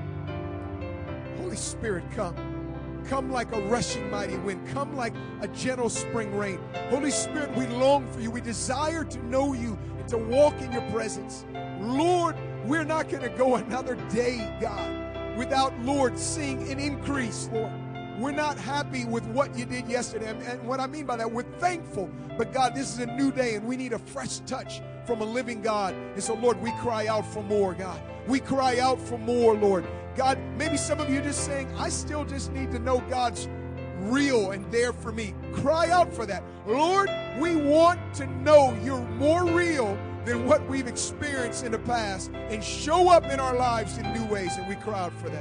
Holy Spirit, come. Come like a rushing mighty wind. Come like a gentle spring rain. Holy Spirit, we long for you. We desire to know you and to walk in your presence. Lord, we're not going to go another day, God, without, Lord, seeing an increase, Lord. We're not happy with what you did yesterday. And what I mean by that, we're thankful. But, God, this is a new day, and we need a fresh touch from a living God. And so, Lord, we cry out for more, God. We cry out for more, Lord. God, maybe some of you are just saying, I still just need to know God's real and there for me. Cry out for that. Lord, we want to know you're more real than what we've experienced in the past, and show up in our lives in new ways, and we cry out for that.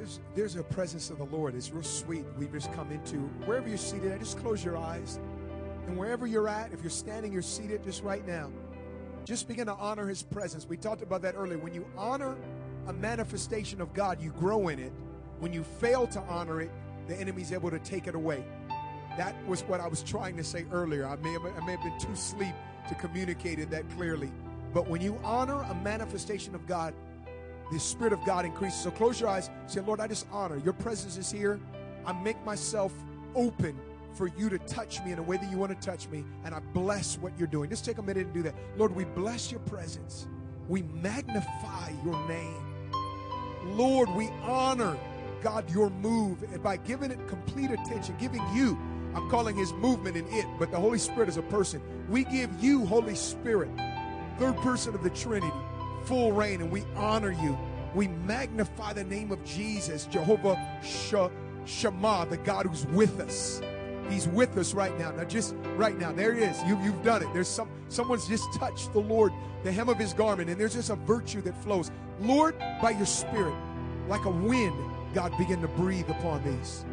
There's a presence of the Lord. It's real sweet. We've just come into wherever you're seated. Just close your eyes. And wherever you're at, if you're standing, you're seated, just right now, just begin to honor his presence. We talked about that earlier. When you honor a manifestation of God, you grow in it. When you fail to honor it, the enemy's able to take it away. That was what I was trying to say earlier. I may have been too asleep to communicate it that clearly. But when you honor a manifestation of God, the Spirit of God increases. So close your eyes. Say, Lord, I just honor. Your presence is here. I make myself open for you to touch me in a way that you want to touch me, and I bless what you're doing. Just take a minute and do that. Lord, we bless your presence. We magnify your name. Lord, we honor, God, your move, and by giving it complete attention, giving you, I'm calling his movement in it, but the Holy Spirit is a person. We give you, Holy Spirit, third person of the Trinity, full reign, and we honor you. We magnify the name of Jesus, Jehovah Shammah, the God who's with us. He's with us right now. Now, just right now, there he is. You've done it. There's someone's just touched the Lord, the hem of his garment, and there's just a virtue that flows. Lord, by your Spirit, like a wind, God, begin to breathe upon these.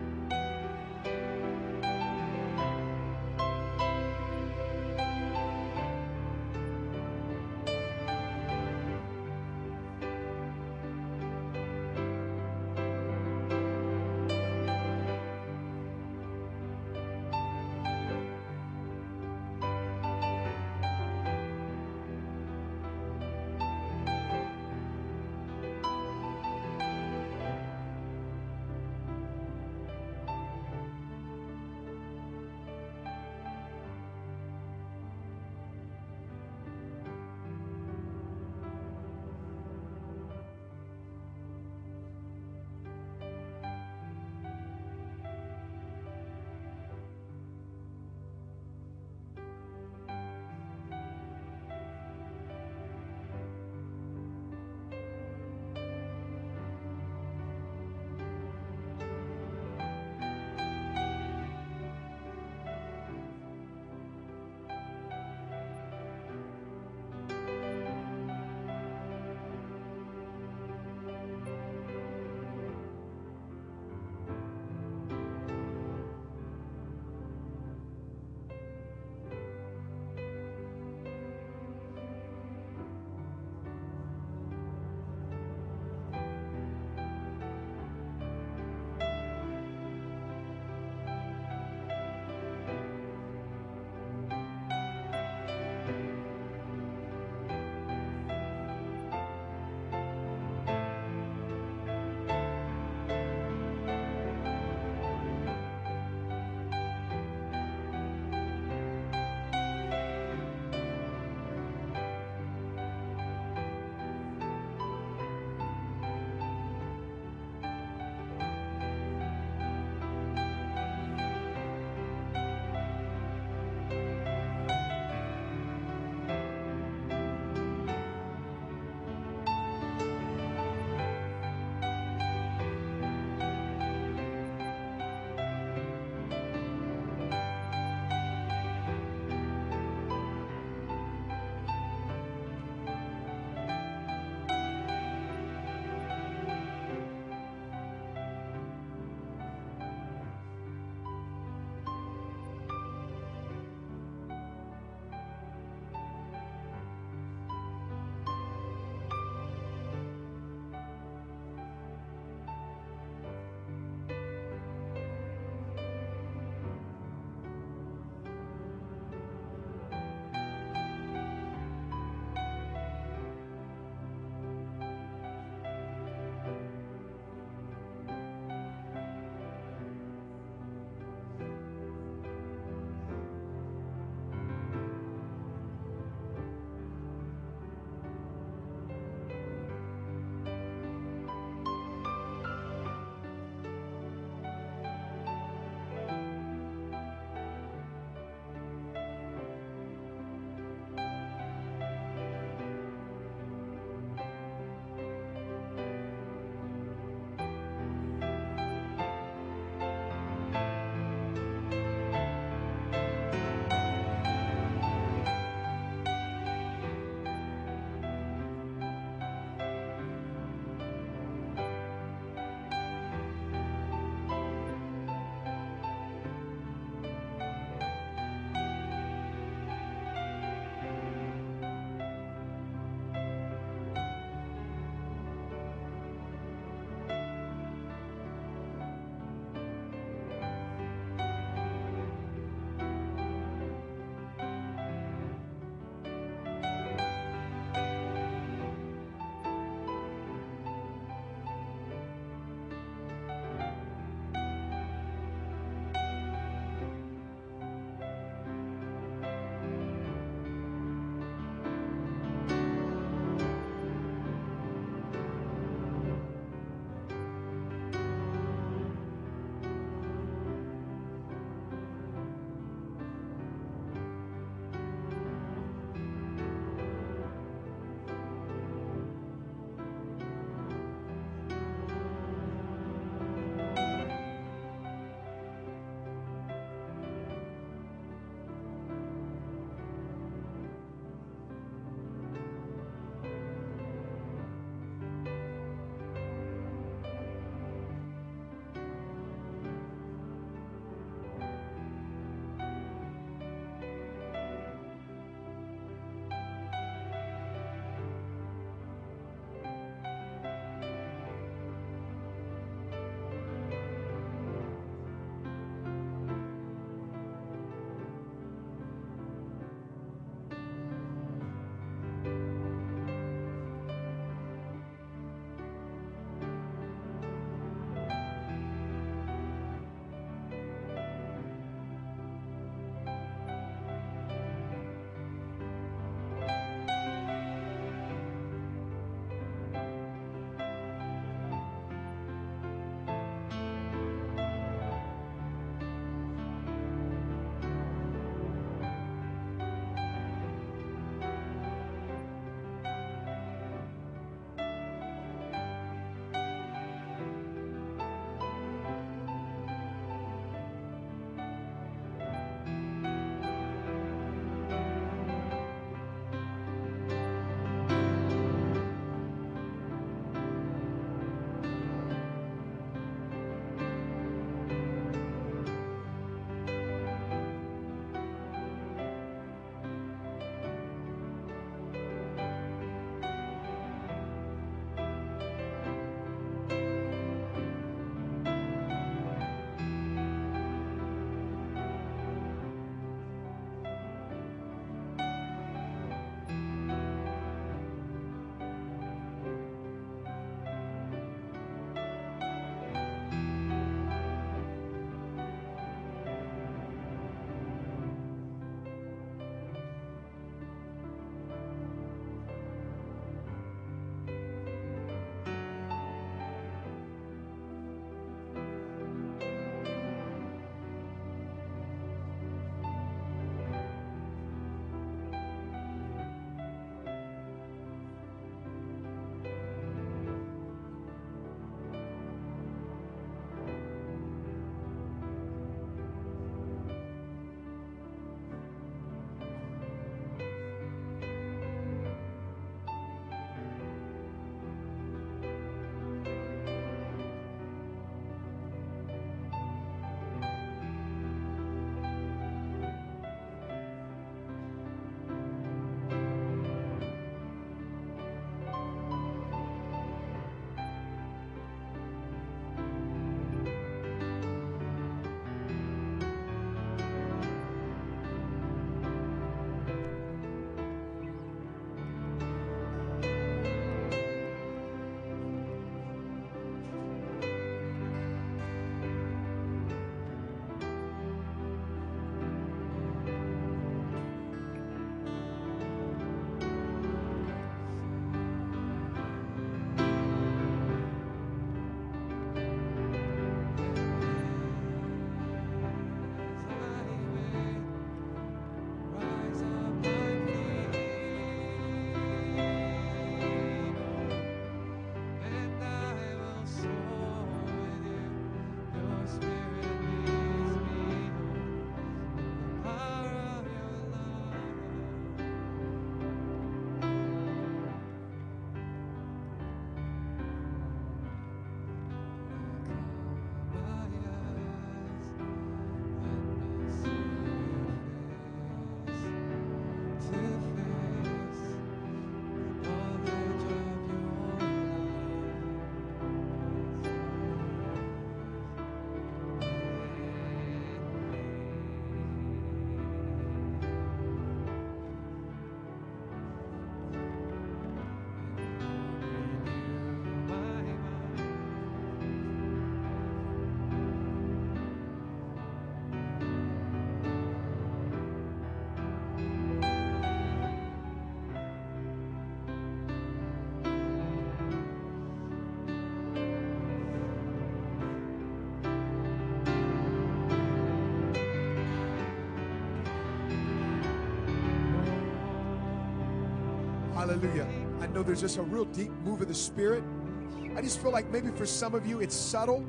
Hallelujah. I know there's just a real deep move of the Spirit. I just feel like maybe for some of you it's subtle.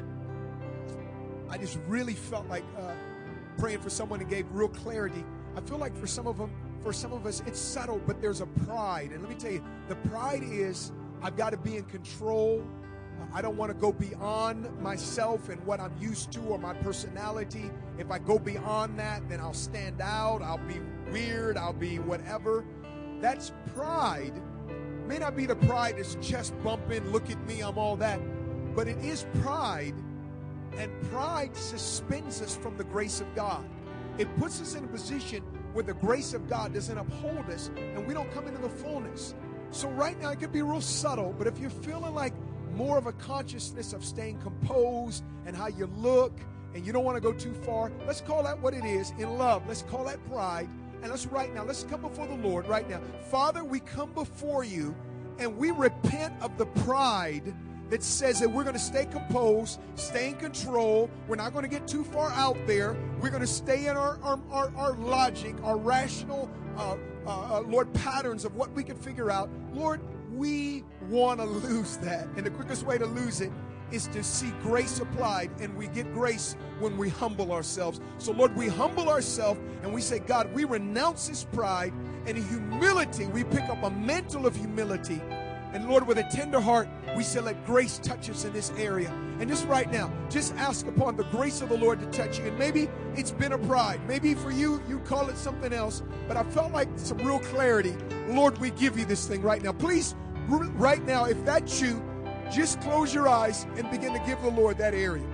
I just really felt like praying for someone and gave real clarity. I feel like for some of us, it's subtle, but there's a pride. And let me tell you, the pride is I've got to be in control. I don't want to go beyond myself and what I'm used to or my personality. If I go beyond that, then I'll stand out. I'll be weird. I'll be whatever. That's pride. May not be the pride that's chest bumping, look at me, I'm all that. But it is pride. And pride suspends us from the grace of God. It puts us in a position where the grace of God doesn't uphold us and we don't come into the fullness. So right now it could be real subtle, but if you're feeling like more of a consciousness of staying composed and how you look and you don't want to go too far, let's call that what it is in love. Let's call that pride. And let's come before the Lord right now. Father, we come before you and we repent of the pride that says that we're going to stay composed, stay in control. We're not going to get too far out there. We're going to stay in our logic, our rational, Lord, patterns of what we can figure out. Lord, we want to lose that. And the quickest way to lose it is to see grace applied, and we get grace when we humble ourselves. So, Lord, we humble ourselves and we say, God, we renounce this pride, and in humility, we pick up a mantle of humility. And Lord, with a tender heart, we say, let grace touch us in this area. And just right now, just ask upon the grace of the Lord to touch you. And maybe it's been a pride. Maybe for you, you call it something else. But I felt like some real clarity. Lord, we give you this thing right now. Please, right now, if that's you, just close your eyes and begin to give the Lord that area.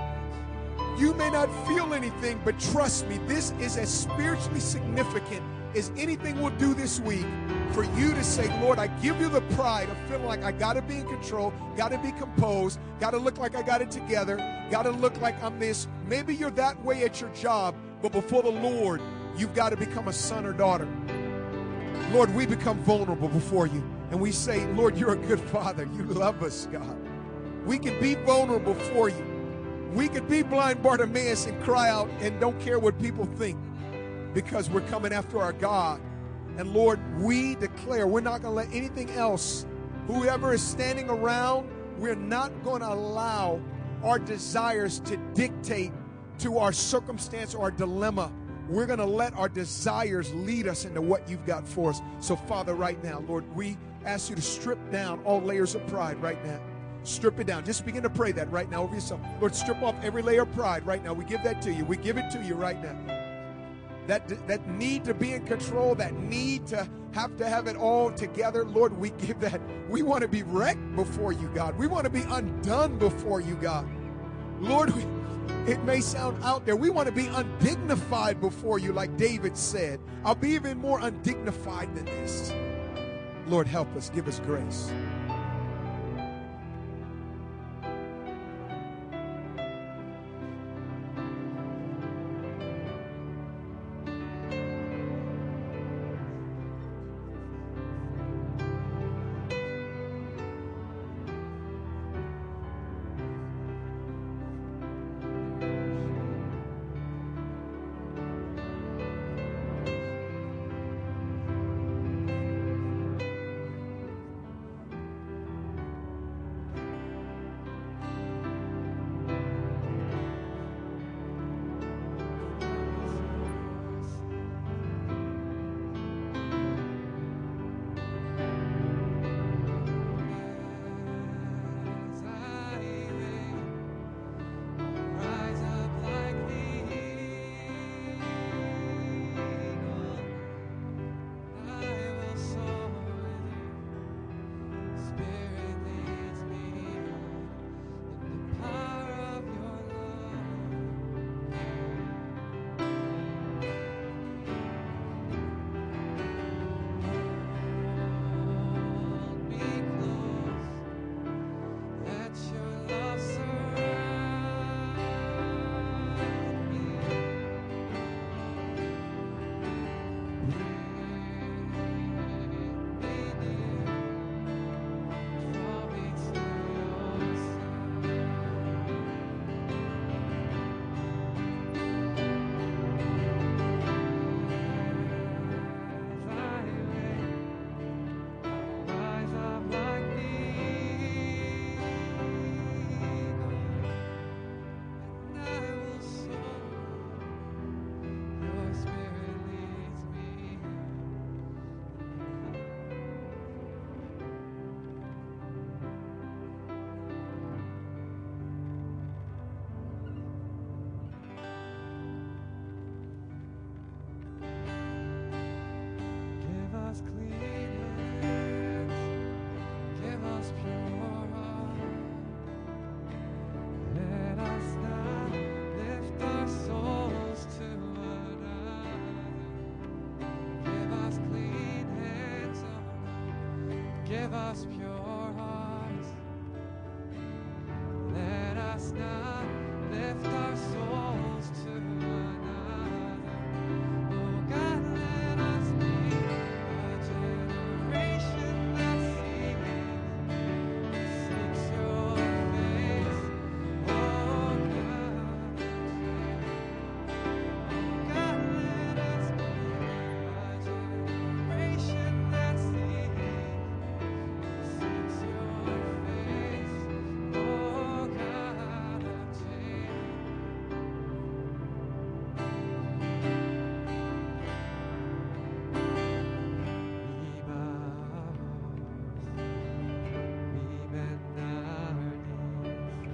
You may not feel anything, but trust me, this is as spiritually significant as anything we'll do this week for you to say, Lord, I give you the pride of feeling like I got to be in control, got to be composed, got to look like I got it together, got to look like I'm this. Maybe you're that way at your job, but before the Lord, you've got to become a son or daughter. Lord, we become vulnerable before you, and we say, Lord, you're a good Father. You love us, God. We can be vulnerable for you. We could be blind Bartimaeus and cry out and don't care what people think, because we're coming after our God. And Lord, we declare we're not going to let anything else, whoever is standing around, we're not going to allow our desires to dictate to our circumstance or our dilemma. We're going to let our desires lead us into what you've got for us. So Father, right now, Lord, we ask you to strip down all layers of pride right now. Strip it down. Just begin to pray that right now over yourself. Lord, strip off every layer of pride right now. We give that to you. We give it to you right now. That need to be in control, that need to have it all together, Lord, we give that. We want to be wrecked before you, God. We want to be undone before you, God. Lord, it may sound out there. We want to be undignified before you, like David said. I'll be even more undignified than this. Lord, help us. Give us grace. us pure hearts. Let us not lift our souls to another. Oh God, let us be a generation that seeks your face. Oh God, let us be a generation that seeks your face. Oh God of change. We bow our hearts, we bend our knees.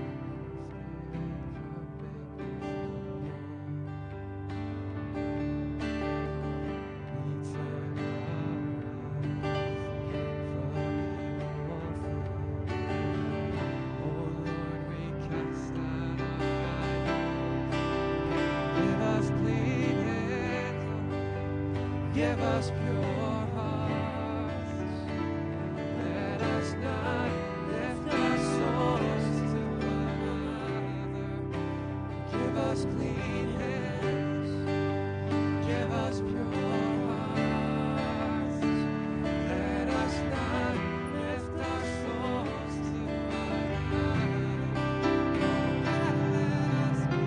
We turn our eyes from evil things. Oh Lord, we cast down our idols. Give us clean hands, give us pure hearts. Let us not lift our souls to another. Give us clean hands, give us pure hearts. Let us not lift our souls to another. God, let us be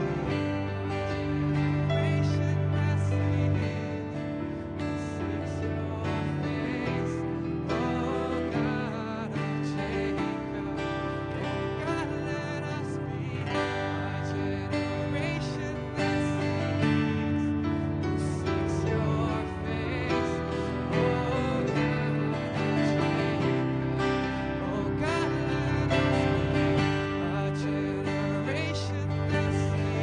a generation that seeks your face. Oh God of Jacob. God, let us be a generation that seeks your face. Oh God of Jacob. Oh God, let us be a generation that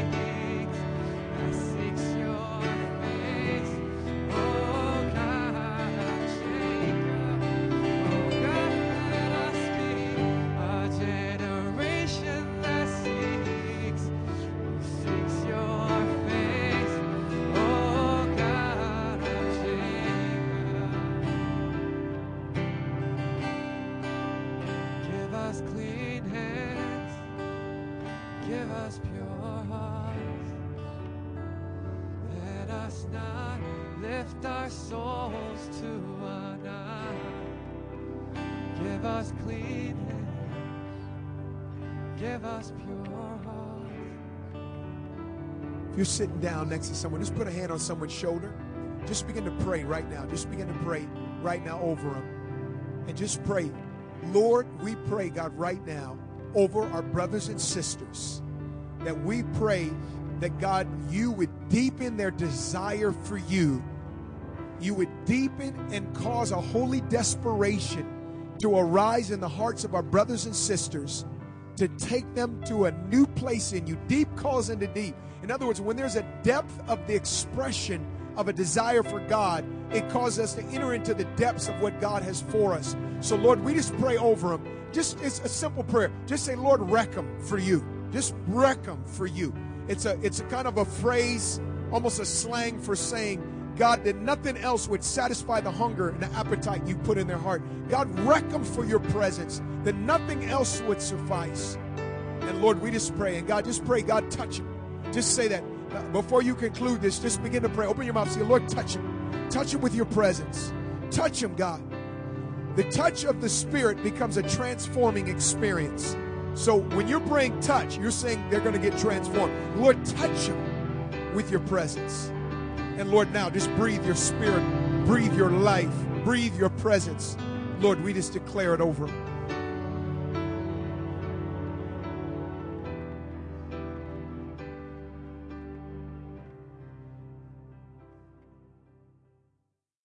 seeks your face. Oh God of Jacob. Oh God, let us be a generation that seeks your face. Oh God of Jacob. Give us clean hands, give us pure hearts. Let us not lift our souls to another. Give us clean hands, give us pure hearts. If you're sitting down next to someone, just put a hand on someone's shoulder. Just begin to pray right now. Just begin to pray right now over them. And just pray. Lord, we pray, God, right now over our brothers and sisters, that we pray that, God, you would deepen their desire for you. You would deepen and cause a holy desperation to arise in the hearts of our brothers and sisters, to take them to a new place in you. Deep calls into deep. In other words, when there's a depth of the expression of a desire for God, it causes us to enter into the depths of what God has for us. So, Lord, we just pray over them. It's a simple prayer. Just say, Lord, wreck them for you. Just wreck them for you. It's a kind of a phrase, almost a slang for saying, God, that nothing else would satisfy the hunger and the appetite you put in their heart. God, wreck them for your presence, that nothing else would suffice. And Lord, we just pray. And God, just pray, God, touch them. Just say that. Before you conclude this, just begin to pray. Open your mouth and say, Lord, touch him. Touch him with your presence. Touch him, God. The touch of the Spirit becomes a transforming experience. So when you're praying touch, you're saying they're going to get transformed. Lord, touch him with your presence. And Lord, now just breathe your Spirit, breathe your life, breathe your presence. Lord, we just declare it over him.